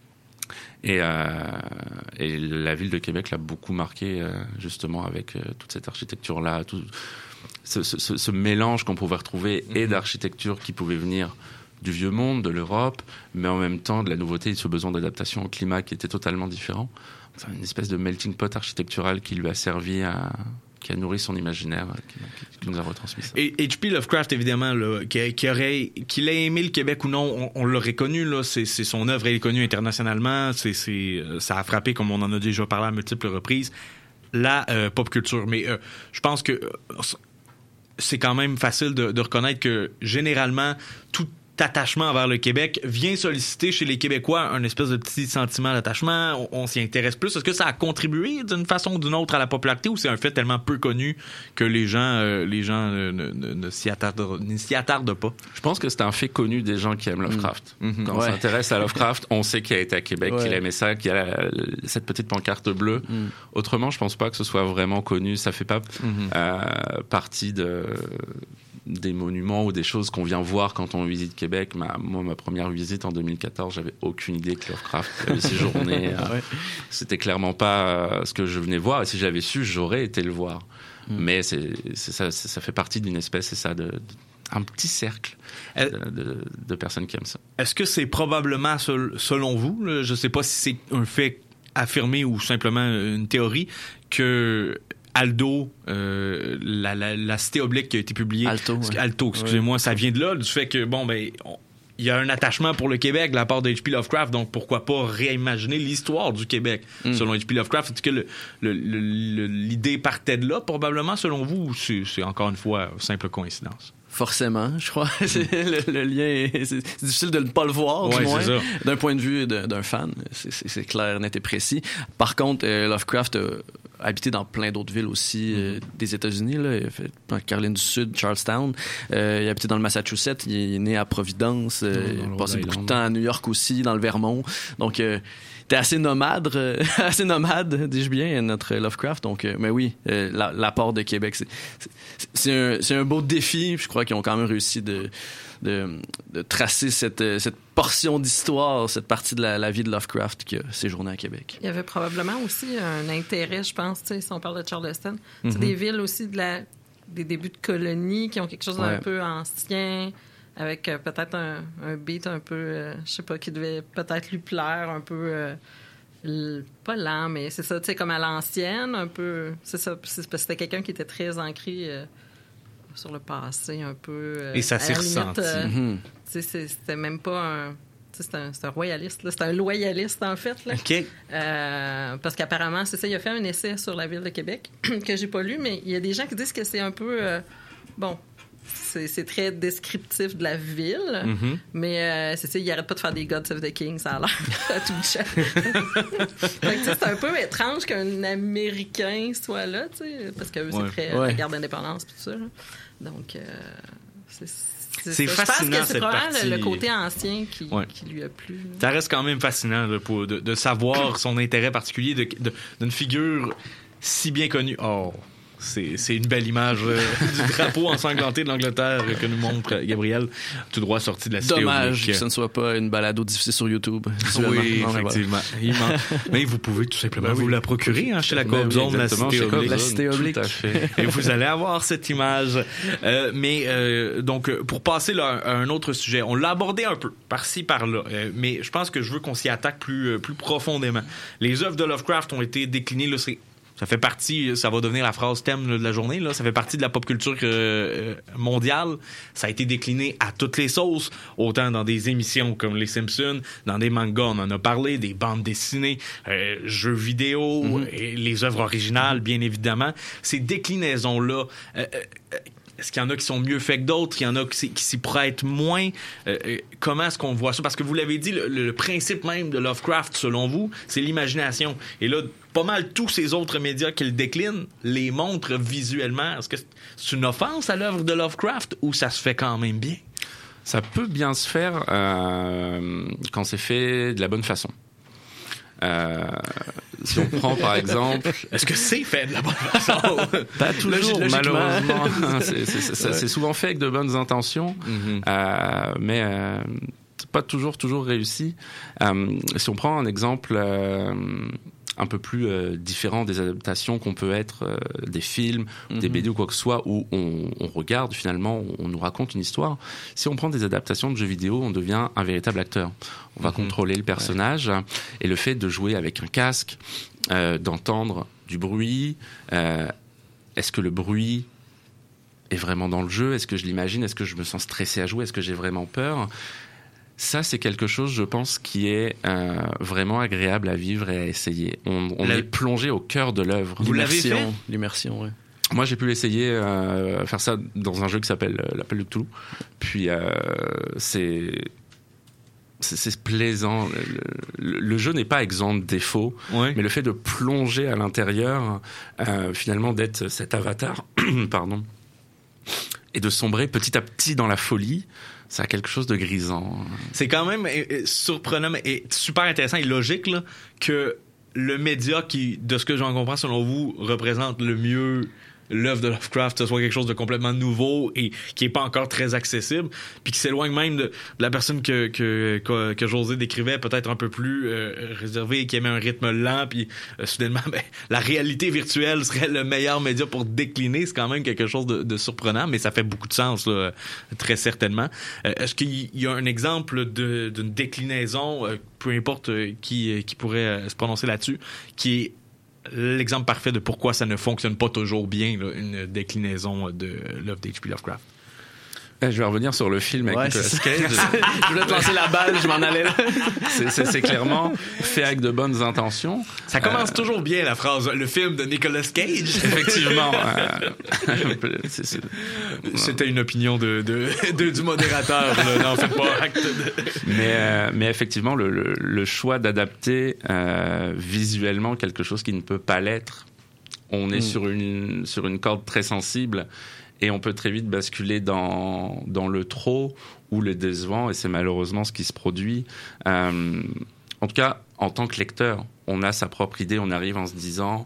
Et, euh, et la ville de Québec l'a beaucoup marqué, euh, justement, avec euh, toute cette architecture-là, tout ce, ce, ce mélange qu'on pouvait retrouver mm-hmm. et d'architecture qui pouvait venir du vieux monde, de l'Europe, mais en même temps de la nouveauté et de ce besoin d'adaptation au climat qui était totalement différent. C'est une espèce de melting pot architectural qui lui a servi à... qui a nourri son imaginaire, qui, qui nous a retransmis ça.
Et H P Lovecraft, évidemment, là, qui, qui aurait, qu'il ait aimé le Québec ou non, on, on l'aurait connu, là, c'est, c'est son œuvre, elle est connue internationalement, c'est, c'est, ça a frappé, comme on en a déjà parlé à multiples reprises, la euh, pop culture. Mais euh, je pense que euh, c'est quand même facile de, de reconnaître que, généralement, tout attachement envers le Québec vient solliciter chez les Québécois un espèce de petit sentiment d'attachement, on, on s'y intéresse plus. Est-ce que ça a contribué d'une façon ou d'une autre à la popularité ou c'est un fait tellement peu connu que les gens, euh, les gens euh, ne, ne, ne, s'y attardent, ne s'y attardent pas?
Je pense que c'est un fait connu des gens qui aiment Lovecraft. Mmh. Quand ouais. on s'intéresse à Lovecraft, on sait qu'il a été à Québec, ouais. qu'il aimait ça, qu'il y a la, cette petite pancarte bleue. Mmh. Autrement, je pense pas que ce soit vraiment connu. Ça fait pas mmh. euh, partie de... des monuments ou des choses qu'on vient voir quand on visite Québec. Ma, moi, ma première visite en deux mille quatorze, j'avais aucune idée que Lovecraft avait séjourné. euh, ouais. C'était clairement pas euh, ce que je venais voir. Et si j'avais su, j'aurais été le voir. Mm. Mais c'est, c'est ça, c'est, ça fait partie d'une espèce, c'est ça, de, de un petit cercle de, de, de personnes qui aiment ça.
Est-ce que c'est probablement, selon vous, là, je sais pas si c'est un fait affirmé ou simplement une théorie, que Aldo, euh, la, la, la cité oblique qui a été publiée.
Alto. Ouais.
Alto, excusez-moi,
ouais.
ça vient de là, du fait que, bon, ben, on, il y a un attachement pour le Québec de la part de H P Lovecraft, donc pourquoi pas réimaginer l'histoire du Québec mm. selon H P Lovecraft. Est-ce que le, le, le, le, l'idée partait de là, probablement, selon vous, ou c'est, c'est encore une fois simple coïncidence?
Forcément, je crois. le, le lien, est, c'est, c'est difficile de ne pas le voir,
ouais,
du moins,
c'est ça.
D'un point de vue de, d'un fan. C'est, c'est, c'est clair, net et précis. Par contre, euh, Lovecraft a habité dans plein d'autres villes aussi, mm-hmm. euh, des États-Unis. Là. Il a fait dans la Caroline du Sud, Charlestown. Euh, il a habité dans le Massachusetts. Il est né à Providence. Euh, mm-hmm. Il a passé beaucoup de temps à New York aussi, dans le Vermont. Donc, euh, t'es assez nomade, euh, assez nomade, dis-je bien, notre Lovecraft. Donc, euh, mais oui, euh, la, l'apport de Québec, c'est, c'est, c'est, un, c'est un beau défi. Je crois qu'ils ont quand même réussi de, de, de tracer cette, cette portion d'histoire, cette partie de la, la vie de Lovecraft qui a séjourné à Québec.
Il y avait probablement aussi un intérêt, je pense, si on parle de Charleston,
mm-hmm.
des villes aussi de la, des débuts de colonies qui ont quelque chose d'un ouais. peu ancien, avec euh, peut-être un, un beat un peu, euh, je sais pas, qui devait peut-être lui plaire un peu, euh, l- pas lent, mais c'est ça, tu sais, comme à l'ancienne, un peu, c'est ça, c'est parce que c'était quelqu'un qui était très ancré euh, sur le passé, un peu. Euh,
Et ça s'est ressenti.
Euh,
mm-hmm.
Tu sais, c'était même pas un... C'est un, c'est un royaliste, là. C'est un loyaliste, en fait. Là.
OK.
Euh, parce qu'apparemment, c'est ça, il a fait un essai sur la ville de Québec que j'ai pas lu, mais il y a des gens qui disent que c'est un peu... Euh, bon, c'est, c'est très descriptif de la ville, mm-hmm. mais euh, c'est ça, il arrête pas de faire des Gods of the King, ça a l'air à tout le chat. Fait que, c'est un peu étrange qu'un Américain soit là, tu sais, parce qu'eux, ouais. c'est très ouais. la guerre d'indépendance et tout ça. Là. Donc, euh, c'est... C'est,
c'est fascinant,
je pense que c'est
cette
probablement
partie.
Le, le côté ancien qui,
ouais.
qui lui a plu. Là.
Ça reste quand même fascinant là, pour, de, de savoir son intérêt particulier de, de, d'une figure si bien connue. Oh, c'est, c'est une belle image euh, du drapeau ensanglanté de l'Angleterre que nous montre Gabriel, tout droit sorti de la cité
Dommage
oblique.
que ce ne soit pas une balado diffusée sur YouTube.
Oui, non, effectivement. Voilà. Mais vous pouvez tout simplement ben oui. vous la procurer hein, chez la Coop Zone, la cité oblique.
La cité oblique.
Tout à fait. Et vous allez avoir cette image. Euh, mais euh, donc, pour passer là, à un autre sujet, on l'a abordé un peu, par-ci, par-là. Euh, mais je pense que je veux qu'on s'y attaque plus, plus profondément. Les œuvres de Lovecraft ont été déclinées, là, c'est... Ça fait partie, ça va devenir la phrase thème de la journée, là. Ça fait partie de la pop culture euh, mondiale. Ça a été décliné à toutes les sauces, autant dans des émissions comme Les Simpsons, dans des mangas, on en a parlé, des bandes dessinées, euh, jeux vidéo, mm-hmm. et les œuvres originales, bien évidemment. Ces déclinaisons-là... Euh, euh, Est-ce qu'il y en a qui sont mieux faits que d'autres? Il y en a qui, qui s'y prêtent moins? Euh, comment est-ce qu'on voit ça? Parce que vous l'avez dit, le, le principe même de Lovecraft, selon vous, c'est l'imagination. Et là, pas mal tous ces autres médias qui le déclinent les montrent visuellement. Est-ce que c'est une offense à l'œuvre de Lovecraft ou ça se fait quand même bien?
Ça peut bien se faire euh, quand c'est fait de la bonne façon. Euh, si on prend par exemple,
est-ce que c'est fait de la bonne façon?
Pas toujours, malheureusement. c'est, c'est, c'est, ouais. c'est souvent fait avec de bonnes intentions, mm-hmm. euh, mais euh, c'est pas toujours toujours réussi. Euh, si on prend un exemple euh, un peu plus euh, différent des adaptations qu'on peut être euh, des films, mm-hmm. des B D ou quoi que ce soit, où on, on regarde finalement, on nous raconte une histoire. Si on prend des adaptations de jeux vidéo, on devient un véritable acteur. On va mm-hmm. contrôler le personnage ouais. et le fait de jouer avec un casque, euh, d'entendre du bruit. Euh, est-ce que le bruit est vraiment dans le jeu? Est-ce que je l'imagine? Est-ce que je me sens stressé à jouer? Est-ce que j'ai vraiment peur? Ça, c'est quelque chose, je pense, qui est euh, vraiment agréable à vivre et à essayer. On, on La... est plongé au cœur de l'œuvre.
Vous l'avez fait?
L'immersion, oui.
Moi, j'ai pu essayer euh, faire ça dans un jeu qui s'appelle euh, L'Appel de Cthulhu. Puis, euh, c'est... C'est, c'est plaisant. Le, le, le jeu n'est pas exempt de défauts, ouais. mais le fait de plonger à l'intérieur, euh, finalement, d'être cet avatar, pardon, et de sombrer petit à petit dans la folie, ça a quelque chose de grisant.
C'est quand même euh, surprenant et super intéressant et logique là, que le média qui, de ce que j'en comprends selon vous, représente le mieux l'œuvre de Lovecraft, ce soit quelque chose de complètement nouveau et qui est pas encore très accessible, puis qui s'éloigne même de, de la personne que, que, que, que José décrivait, peut-être un peu plus euh, réservée, qui aimait un rythme lent, puis euh, soudainement, ben, la réalité virtuelle serait le meilleur média pour décliner. C'est quand même quelque chose de, de surprenant, mais ça fait beaucoup de sens, là, très certainement. Euh, est-ce qu'il y a un exemple de, d'une déclinaison, euh, peu importe euh, qui, qui pourrait euh, se prononcer là-dessus, qui est l'exemple parfait de pourquoi ça ne fonctionne pas toujours bien, là, une déclinaison de l'œuvre d'H P Lovecraft.
Je vais revenir sur le film avec
Ouais,
Nicolas
c'est
Cage.
Je voulais te lancer la balle, je m'en allais là.
C'est, c'est, c'est clairement fait avec de bonnes intentions.
Ça commence
Euh,
toujours bien, la phrase « le film de Nicolas Cage ».
Effectivement. euh, c'est, c'est...
C'était une opinion de, de, de du modérateur. Là. Non, faites pas acte de...
Mais, euh, mais effectivement, le, le, le choix d'adapter euh, visuellement quelque chose qui ne peut pas l'être, on est
Mm.
sur, une, sur une corde très sensible. Et on peut très vite basculer dans, dans le trop ou le décevant, et c'est malheureusement ce qui se produit. Euh, en tout cas, en tant que lecteur, on a sa propre idée, on arrive en se disant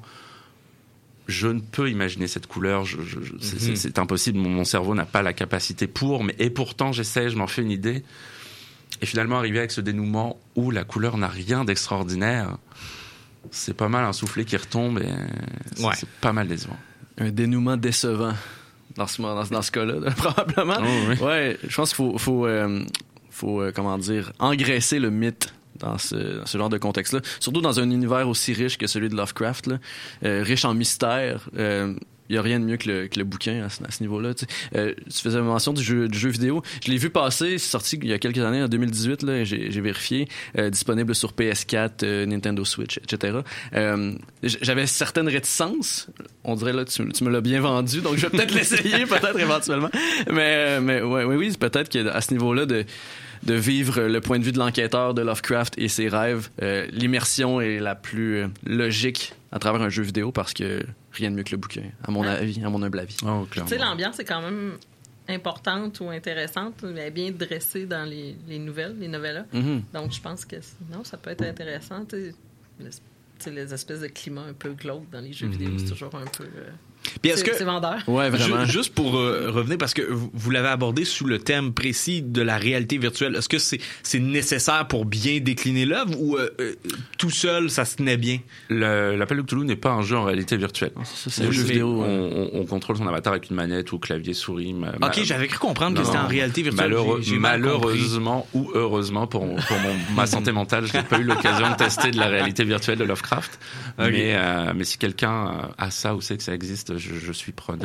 « je ne peux imaginer cette couleur, je, je, je, c'est, c'est, c'est impossible, mon, mon cerveau n'a pas la capacité pour, mais, et pourtant j'essaie, je m'en fais une idée. » Et finalement, arriver avec ce dénouement où la couleur n'a rien d'extraordinaire, c'est pas mal un soufflet qui retombe, et c'est,
Ouais.
c'est pas mal décevant.
Un dénouement décevant. Dans ce, dans, dans ce cas-là, là, probablement.
Oh, oui.
Ouais, je pense qu'il faut, faut, euh, faut euh, comment dire, engraisser le mythe dans ce, dans ce genre de contexte-là. Surtout dans un univers aussi riche que celui de Lovecraft, là, euh, riche en mystères. Euh, il n'y a rien de mieux que le, que le bouquin à ce, à ce niveau-là. Tu sais. Euh, tu faisais mention du jeu, du jeu vidéo. Je l'ai vu passer, c'est sorti il y a quelques années, en deux mille dix-huit, là, j'ai, j'ai vérifié, euh, disponible sur P S quatre, euh, Nintendo Switch, et cetera. Euh, j'avais certaines réticences. On dirait, là, tu, tu me l'as bien vendu, donc je vais peut-être l'essayer, peut-être éventuellement. Mais, mais ouais, oui, oui, peut-être qu'à ce niveau-là, de, de vivre le point de vue de l'enquêteur de Lovecraft et ses rêves, euh, l'immersion est la plus euh, logique à travers un jeu vidéo, parce que rien de mieux que le bouquin, à mon avis, à mon humble avis.
Oh,
Tu sais, l'ambiance est quand même importante ou intéressante, mais elle est bien dressée dans les, les nouvelles, les novellas.
Mm-hmm.
Donc, je pense que non, ça peut être intéressant. Tu sais, les, tu sais, les espèces de climats un peu glauques dans les jeux vidéo, c'est toujours un peu... Euh,
Puis est-ce
c'est,
que...
c'est vendeur.
Ouais, vraiment.
Ju- Juste pour euh, revenir, parce que vous, vous l'avez abordé sous le thème précis de la réalité virtuelle, est-ce que c'est, c'est nécessaire pour bien décliner l'œuvre ou euh, euh, tout seul, ça se tenait bien?
Le, L'Appel de Cthulhu n'est pas un jeu en réalité virtuelle.
Ça, c'est un jeu vidéo.
On, on, on contrôle son avatar avec une manette ou clavier souris. Ma,
Ok,
ma-
j'avais cru comprendre que
Non,
c'était en
non.
réalité virtuelle.
Malheureux-
J'ai- j'ai mal
malheureusement ou heureusement pour, pour mon, ma santé mentale, je n'ai pas eu l'occasion de tester de la réalité virtuelle de Lovecraft.
Ok.
Mais, euh, mais si quelqu'un a ça ou sait que ça existe, je, je suis preneur.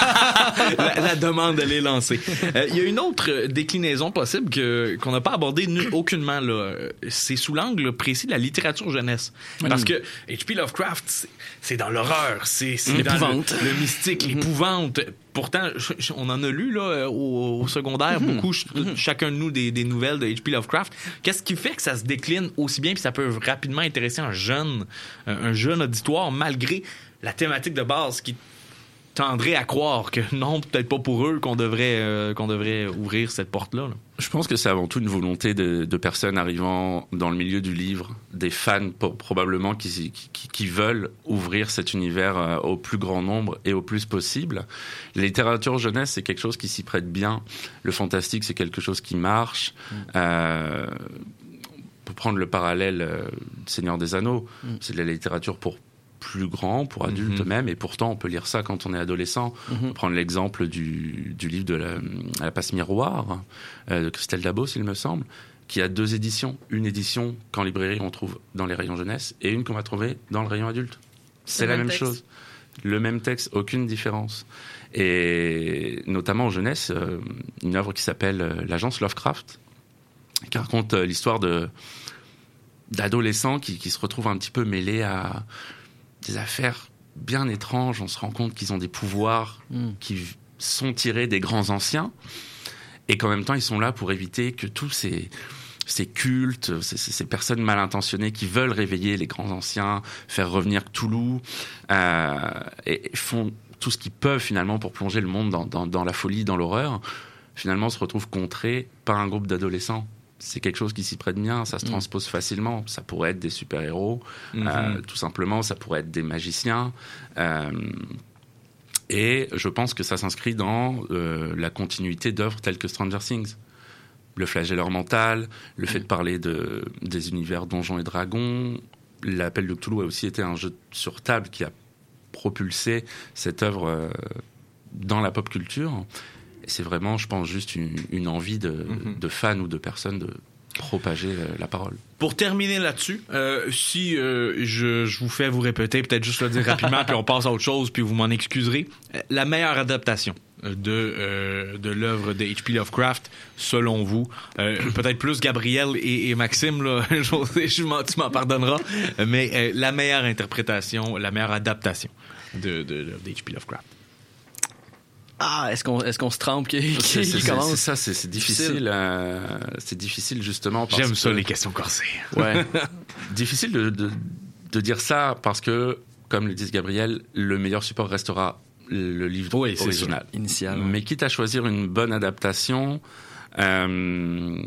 la, la demande, elle est lancée. Euh, Il y a une autre déclinaison possible que, qu'on n'a pas abordée nu- aucunement. Là. C'est sous l'angle précis de la littérature jeunesse. Parce que H P Lovecraft, c'est, c'est dans l'horreur, c'est, c'est dans
L'épouvante.
le, le mystique, l'épouvante. Pourtant, je- je- on en a lu là, au, au secondaire, beaucoup, ch- chacun de nous, des, des nouvelles de H P Lovecraft. Qu'est-ce qui fait que ça se décline aussi bien puis ça peut rapidement intéresser un jeune, un jeune auditoire, malgré la thématique de base qui tendrait à croire que non, peut-être pas pour eux qu'on devrait, euh, qu'on devrait ouvrir cette porte-là. là.
Je pense que c'est avant tout une volonté de, de personnes arrivant dans le milieu du livre, des fans po- probablement qui, qui, qui veulent ouvrir cet univers euh, au plus grand nombre et au plus possible. La littérature jeunesse, c'est quelque chose qui s'y prête bien. Le fantastique, c'est quelque chose qui marche. Mm. Euh, pour prendre le parallèle euh, du Seigneur des Anneaux, mm. c'est de la littérature pour plus grand, pour adultes mm-hmm. même, et pourtant on peut lire ça quand on est adolescent. Mm-hmm. On peut prendre l'exemple du, du livre de la, à la passe miroir euh, de Christelle Dabos, il me semble, qui a deux éditions. Une édition qu'en librairie on trouve dans les rayons jeunesse et une qu'on va trouver dans le rayon adulte. C'est le la même texte. chose. Le même texte, aucune différence. Et notamment en jeunesse, euh, une œuvre qui s'appelle euh, L'Agence Lovecraft, qui raconte euh, l'histoire de, d'adolescents qui, qui se retrouvent un petit peu mêlés à des affaires bien étranges. On se rend compte qu'ils ont des pouvoirs mm. qui sont tirés des grands anciens et qu'en même temps ils sont là pour éviter que tous ces, ces cultes, ces, ces personnes mal intentionnées qui veulent réveiller les grands anciens, faire revenir Cthulhu, euh, et font tout ce qu'ils peuvent finalement pour plonger le monde dans, dans, dans la folie, dans l'horreur, finalement se retrouvent contrés par un groupe d'adolescents. C'est quelque chose qui s'y prête bien, ça se transpose facilement. Ça pourrait être des super-héros, mm-hmm. euh, tout simplement, ça pourrait être des magiciens. Euh, et je pense que ça s'inscrit dans euh, la continuité d'œuvres telles que Stranger Things. Le flagelleur mental, le fait de parler de, des univers Donjons et Dragons. L'Appel de Cthulhu a aussi été un jeu sur table qui a propulsé cette œuvre euh, dans la pop culture. C'est vraiment, je pense, juste une, une envie de, mm-hmm. de fans ou de personnes de, propager euh, la parole.
Pour terminer là-dessus, euh, si euh, je, je vous fais vous répéter, peut-être juste le dire rapidement, puis on passe à autre chose, puis vous m'en excuserez. Euh, la meilleure adaptation de, euh, de l'œuvre de H P Lovecraft, selon vous, euh, peut-être plus Gabriel et, et Maxime, là, je, je m'en, tu m'en pardonneras, mais euh, la meilleure interprétation, la meilleure adaptation de, de, de, de H P Lovecraft.
Ah, est-ce qu'on est-ce qu'on se trempe qui, qui,
c'est, c'est,
qui commence?
c'est ça, c'est, c'est difficile. Euh, c'est difficile justement parce
J'aime
que...
ça, les questions corsées.
Ouais. Difficile de, de, de dire ça parce que, comme le dit Gabriel, le meilleur support restera le livre
oui,
original.
Initial.
Mais ouais. Quitte à choisir une bonne adaptation, euh,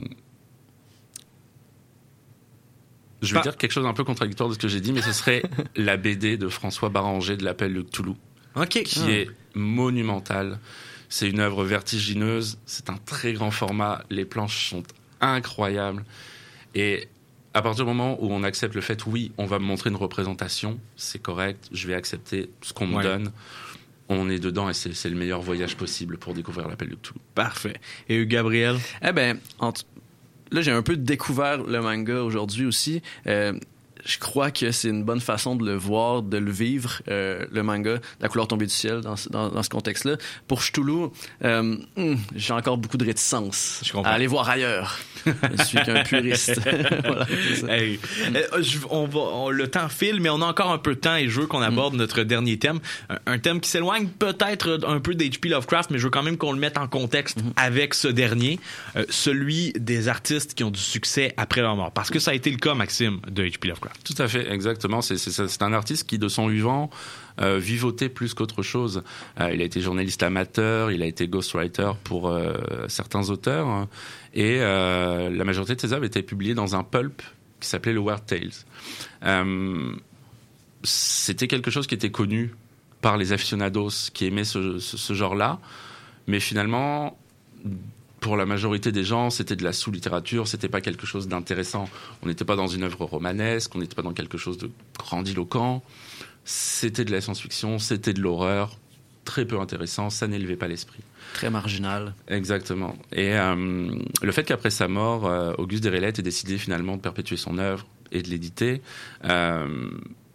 je vais
Pas...
dire quelque chose un peu contradictoire de ce que j'ai dit, mais ce serait la B D de François Baranger de l'Appel de Cthulhu.
Okay.
Qui
ah.
est monumentale. C'est une œuvre vertigineuse. C'est un très grand format. Les planches sont incroyables. Et à partir du moment où on accepte le fait, oui, on va me montrer une représentation, c'est correct, je vais accepter ce qu'on me ouais. donne. On est dedans et c'est, c'est le meilleur voyage possible pour découvrir l'Appel de Cthulhu.
Parfait. Et Gabriel?
Eh ben, entre... là, j'ai un peu découvert le manga aujourd'hui aussi. Euh, Je crois que c'est une bonne façon de le voir, de le vivre, euh, le manga, La couleur tombée du ciel, dans, dans, dans ce contexte-là. Pour Cthulhu, euh, hmm, j'ai encore beaucoup de réticence à aller voir ailleurs. Je suis qu'un puriste. Voilà,
hey, euh, je, on va, on, le temps file, mais on a encore un peu de temps et je veux qu'on aborde mm. notre dernier thème. Un, un thème qui s'éloigne peut-être un peu d'H P Lovecraft, mais je veux quand même qu'on le mette en contexte mm. avec ce dernier, euh, celui des artistes qui ont du succès après leur mort. Parce que ça a été le cas, Maxime, de H P Lovecraft.
Tout à fait, exactement. C'est, c'est, c'est un artiste qui, de son vivant, euh, vivotait plus qu'autre chose. Euh, il a été journaliste amateur, il a été ghostwriter pour euh, certains auteurs, hein, et euh, la majorité de ses œuvres étaient publiées dans un pulp qui s'appelait le Weird Tales. Euh, c'était quelque chose qui était connu par les aficionados qui aimaient ce, ce, ce genre-là, mais finalement... Pour la majorité des gens, c'était de la sous-littérature, c'était pas quelque chose d'intéressant. On n'était pas dans une œuvre romanesque, on n'était pas dans quelque chose de grandiloquent. C'était de la science-fiction, c'était de l'horreur, très peu intéressant, ça n'élevait pas l'esprit.
Très marginal.
Exactement. Et euh, le fait qu'après sa mort, euh, Auguste Derilette ait décidé finalement de perpétuer son œuvre et de l'éditer, euh,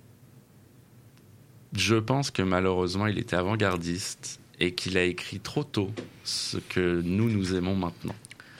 je pense que malheureusement, il était avant-gardiste et qu'il a écrit trop tôt ce que nous, nous aimons maintenant.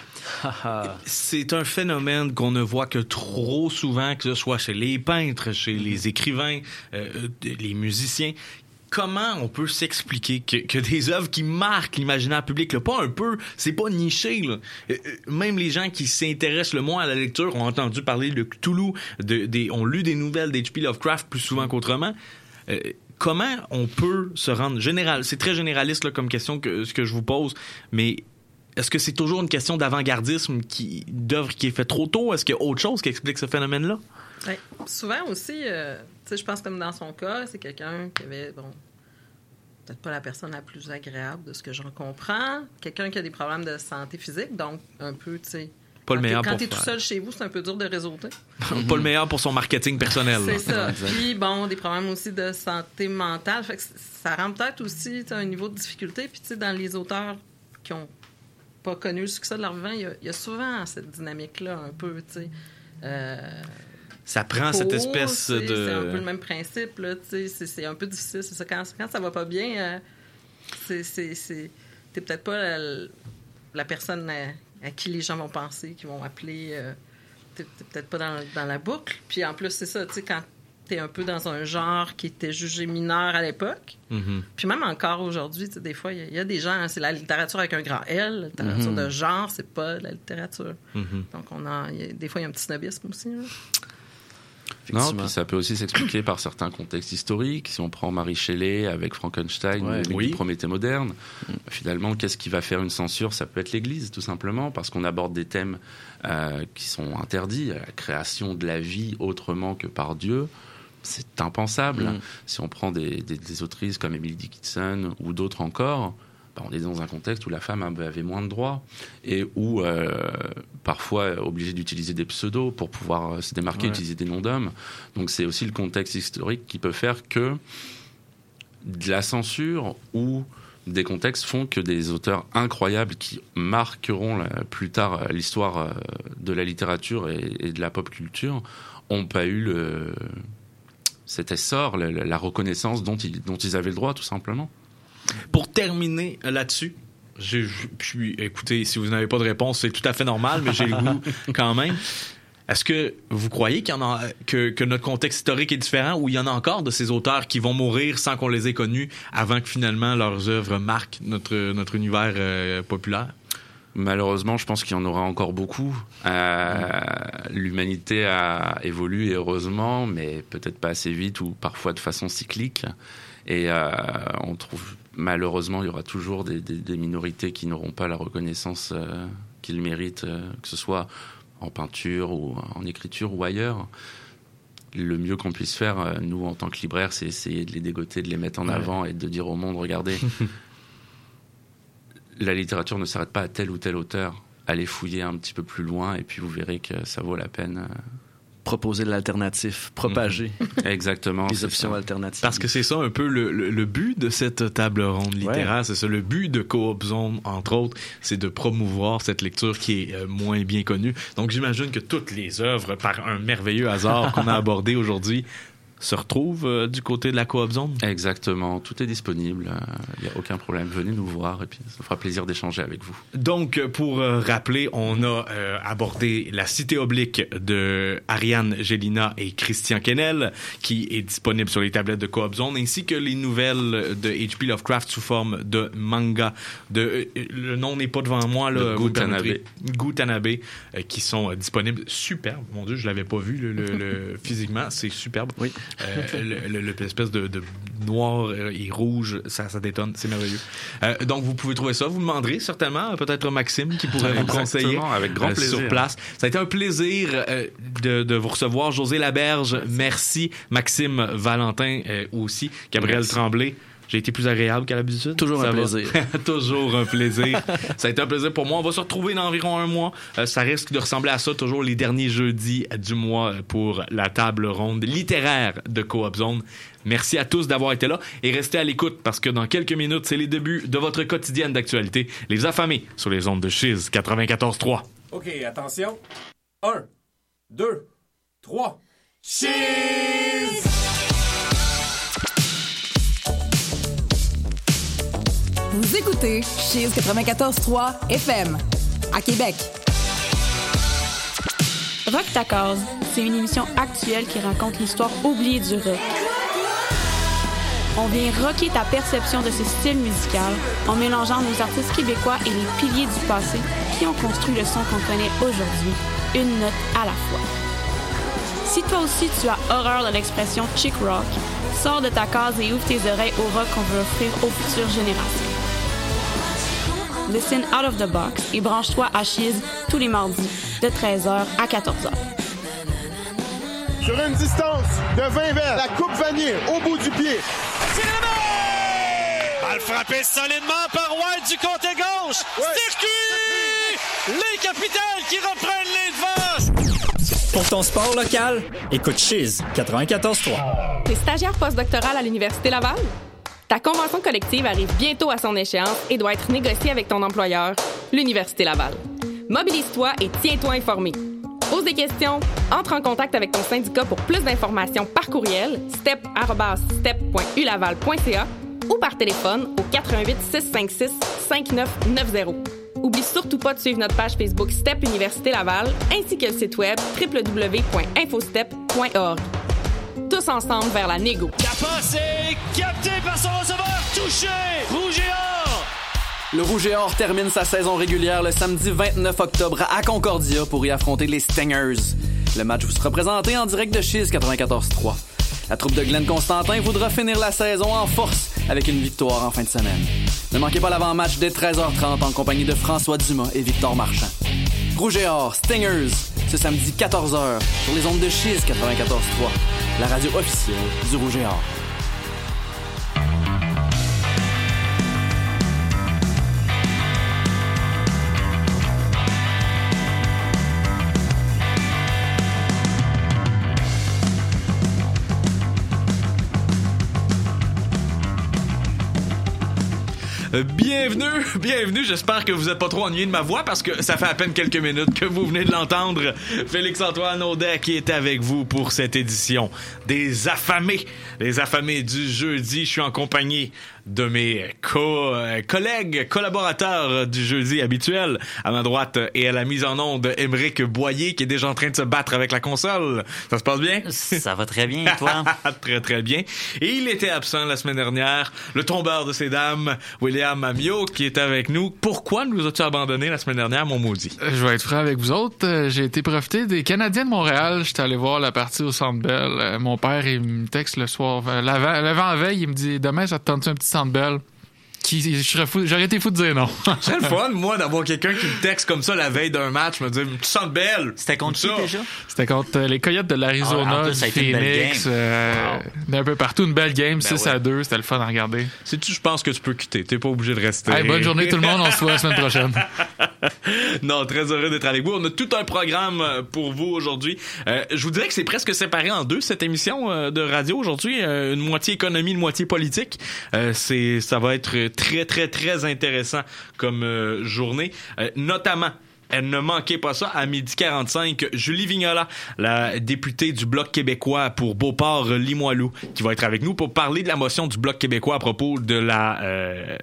C'est un phénomène qu'on ne voit que trop souvent, que ce soit chez les peintres, chez les écrivains, euh, les musiciens. Comment on peut s'expliquer que, que des œuvres qui marquent l'imaginaire public, là, pas un peu, c'est pas niché, là. Même les gens qui s'intéressent le moins à la lecture ont entendu parler de Cthulhu, de, des, ont lu des nouvelles d'H P Lovecraft plus souvent qu'autrement. Euh, comment on peut se rendre général, c'est très généraliste là, comme question que ce que je vous pose, mais est-ce que c'est toujours une question d'avant-gardisme qui, d'œuvre qui est faite trop tôt? Est-ce qu'il y a autre chose qui explique ce phénomène-là?
Ouais. Souvent aussi, euh, tu sais, je pense comme dans son cas, c'est quelqu'un qui avait, bon, peut-être pas la personne la plus agréable de ce que j'en comprends, quelqu'un qui a des problèmes de santé physique, donc un peu, tu sais,
pas le meilleur
quand
pour
t'es tout seul chez vous, c'est un peu dur de réseauter.
Pas le meilleur pour son marketing personnel.
C'est ça. Puis bon, des problèmes aussi de santé mentale. Fait que ça rend peut-être aussi un niveau de difficulté. Puis tu sais, dans les auteurs qui ont pas connu le succès de leur vivant, il y, y a souvent cette dynamique-là un peu, tu sais. Euh,
ça prend cette espèce de...
C'est un peu le même principe, là, tu sais. C'est, c'est un peu difficile. C'est ça. Quand, quand ça va pas bien, euh, c'est, c'est, c'est, t'es peut-être pas la, la personne... À, à qui les gens vont penser, qui vont appeler, euh, t'es, t'es peut-être pas dans, dans la boucle. Puis en plus, c'est ça, tu sais, quand t'es un peu dans un genre qui était jugé mineur à l'époque, mm-hmm. puis même encore aujourd'hui, tu sais, des fois, il y, y a des gens, c'est la littérature avec un grand L, la littérature mm-hmm. de genre, c'est pas de la littérature. Mm-hmm. Donc, on a, y a, des fois, il y a un petit snobisme aussi, là.
Non, puis ça peut aussi s'expliquer par certains contextes historiques. Si on prend Mary Shelley avec Frankenstein, ouais, ou oui. Prométhée moderne, mmh. finalement, qu'est-ce qui va faire une censure? Ça peut être l'Église, tout simplement, parce qu'on aborde des thèmes euh, qui sont interdits. La création de la vie autrement que par Dieu, c'est impensable. Mmh. Si on prend des, des, des autrices comme Emily Dickinson ou d'autres encore, ben on est dans un contexte où la femme avait moins de droits et où euh, parfois obligée d'utiliser des pseudos pour pouvoir se démarquer, ouais. utiliser des noms d'hommes. Donc c'est aussi le contexte historique qui peut faire que de la censure ou des contextes font que des auteurs incroyables qui marqueront la, plus tard l'histoire de la littérature et, et de la pop culture n'ont pas eu le, cet essor, la, la reconnaissance dont ils, dont ils avaient le droit, tout simplement.
Pour terminer là-dessus, j'ai, puis, écoutez, si vous n'avez pas de réponse, c'est tout à fait normal, mais j'ai le goût quand même. Est-ce que vous croyez qu'il y en a, que, que notre contexte historique est différent ou il y en a encore de ces auteurs qui vont mourir sans qu'on les ait connus avant que finalement leurs œuvres marquent notre, notre univers euh, populaire?
Malheureusement, je pense qu'il y en aura encore beaucoup. Euh, l'humanité a évolué, heureusement, mais peut-être pas assez vite ou parfois de façon cyclique. Et euh, on trouve, malheureusement, il y aura toujours des, des, des minorités qui n'auront pas la reconnaissance euh, qu'ils méritent, euh, que ce soit en peinture ou en écriture ou ailleurs. Le mieux qu'on puisse faire, nous, en tant que libraires, c'est essayer de les dégoter, de les mettre en avant et de dire au monde, regardez, la littérature ne s'arrête pas à tel ou tel auteur. Allez fouiller un petit peu plus loin et puis vous verrez que ça vaut la peine.
Proposer de l'alternative, propager.
Mmh. Exactement.
Les options ça. alternatives.
Parce que c'est ça un peu le, le, le but de cette table ronde littéraire, ouais. c'est ça, le but de Coop Zone, entre autres, c'est de promouvoir cette lecture qui est euh, moins bien connue. Donc j'imagine que toutes les œuvres, par un merveilleux hasard qu'on a abordé aujourd'hui, se retrouvent euh, du côté de la Coop Zone.
Exactement, tout est disponible, il n'y a aucun problème. Venez nous voir et puis ça fera plaisir d'échanger avec vous.
Donc, pour euh, rappeler, on a euh, abordé La Cité oblique de Ariane Gélina et Christian Quesnel, qui est disponible sur les tablettes de Coop Zone, ainsi que les nouvelles de H P Lovecraft sous forme de manga. De, euh, le nom n'est pas devant moi, là.
Gutanabe.
Gutanabe, euh, qui sont euh, disponibles. Superbe. Mon Dieu, je l'avais pas vu, le, le, le, physiquement. C'est superbe.
Oui.
Euh, le, le, l'espèce de, de noir et rouge, ça, ça détonne, c'est merveilleux. Euh, donc vous pouvez trouver ça, vous demanderez certainement, peut-être Maxime qui pourrait vous conseiller
avec grand plaisir.
Euh, sur place. Ça a été un plaisir euh, de, de vous recevoir, José Laberge, merci, Maxime Valentin euh, aussi, Gabriel merci. Tremblay. J'ai été plus agréable qu'à l'habitude.
Toujours
ça
un plaisir.
Toujours un plaisir. Ça a été un plaisir pour moi. On va se retrouver dans environ un mois. Euh, ça risque de ressembler à ça, toujours les derniers jeudis du mois pour la table ronde littéraire de Coop Zone. Merci à tous d'avoir été là et restez à l'écoute parce que dans quelques minutes, c'est les débuts de votre quotidienne d'actualité. Les affamés sur les ondes de Chiz quatre-vingt-quatorze trois.
OK, attention. Un, deux, trois. Chiz!
Vous écoutez Chiz quatre-vingt-quatorze trois F M à Québec.
Rock ta case, c'est une émission actuelle qui raconte l'histoire oubliée du rock. On vient rocker ta perception de ce style musical en mélangeant nos artistes québécois et les piliers du passé qui ont construit le son qu'on connaît aujourd'hui, une note à la fois. Si toi aussi tu as horreur de l'expression chick rock, sors de ta case et ouvre tes oreilles au rock qu'on veut offrir aux futures générations. Listen out of the box et branche-toi à Chiz tous les mardis de treize heures à quatorze heures.
Sur une distance de vingt verres, la coupe vanille au bout du pied.
Balle frappée solidement par White du côté gauche. Ouais. Circuit! Les Capitals qui reprennent les devants.
Pour ton sport local, écoute Chiz quatre-vingt-quatorze trois.
T'es stagiaire postdoctoral à l'Université Laval? Ta convention collective arrive bientôt à son échéance et doit être négociée avec ton employeur, l'Université Laval. Mobilise-toi et tiens-toi informé. Pose des questions, entre en contact avec ton syndicat pour plus d'informations par courriel step arobase step point u laval point c a ou par téléphone au quatre-vingt-huit six cent cinquante-six cinquante-neuf quatre-vingt-dix. Oublie surtout pas de suivre notre page Facebook Step Université Laval ainsi que le site web w w w point infostep point org. Tous ensemble vers la négo.
La passe est captée par son receveur, touché, Rouge et Or.
Le Rouge et Or termine sa saison régulière le samedi vingt-neuf octobre à Concordia pour y affronter les Stingers. Le match vous sera présenté en direct de Chiz quatre-vingt-quatorze trois. La troupe de Glenn Constantin voudra finir la saison en force avec une victoire en fin de semaine. Ne manquez pas l'avant-match dès treize heures trente en compagnie de François Dumas et Victor Marchand. Rouge et Or, Stingers, ce samedi quatorze heures sur les ondes de Chiz quatre-vingt-quatorze trois, la radio officielle du Rouge et Or.
Bienvenue, bienvenue. J'espère que vous n'êtes pas trop ennuyé de ma voix parce que ça fait à peine quelques minutes que vous venez de l'entendre. Félix-Antoine Audet qui est avec vous pour cette édition des affamés. Les affamés du jeudi. Je suis en compagnie de mes co- euh, collègues, collaborateurs du jeudi habituel. À ma droite et à la mise en onde, Émeric Boyer qui est déjà en train de se battre avec la console. Ça se passe bien?
Ça va très bien, toi?
Très, très bien. Et il était absent la semaine dernière, le tombeur de ces dames, William Amiot, qui est avec nous. Pourquoi nous as-tu abandonné la semaine dernière, mon maudit?
Je vais être franc avec vous autres. Euh, J'ai été profiter des Canadiens de Montréal. J'étais allé voir la partie au Centre Bell. Euh, mon père, il me texte le soir, euh, l'avant, l'avant-veille, il me dit « Demain, ça te tente-tu un petit Centre Bell? » Qui, je serais fou, j'aurais été fou de dire non.
C'est le fun, moi, d'avoir quelqu'un qui me texte comme ça la veille d'un match, me dire « Tu sens belle! »
C'était contre qui, déjà?
C'était contre euh, les Coyotes de l'Arizona,
ah,
du Phoenix, euh, wow. d'un peu partout. Une belle game, ben six ouais. à deux, c'était le fun à regarder.
Sais-tu, je pense que tu peux quitter, t'es pas obligé de rester.
Hey, bonne journée tout le monde, on se voit la semaine prochaine.
Non, très heureux d'être avec vous. On a tout un programme pour vous aujourd'hui. Euh, je vous dirais que c'est presque séparé en deux, cette émission euh, de radio aujourd'hui. Euh, une moitié économie, une moitié politique. Euh, c'est, ça va être très, très, très intéressant comme euh, journée, euh, notamment. Elle ne manquait pas ça. À midi quarante-cinq, Julie Vignola, la députée du Bloc québécois pour Beauport-Limoilou, qui va être avec nous pour parler de la motion du Bloc québécois à propos de la euh,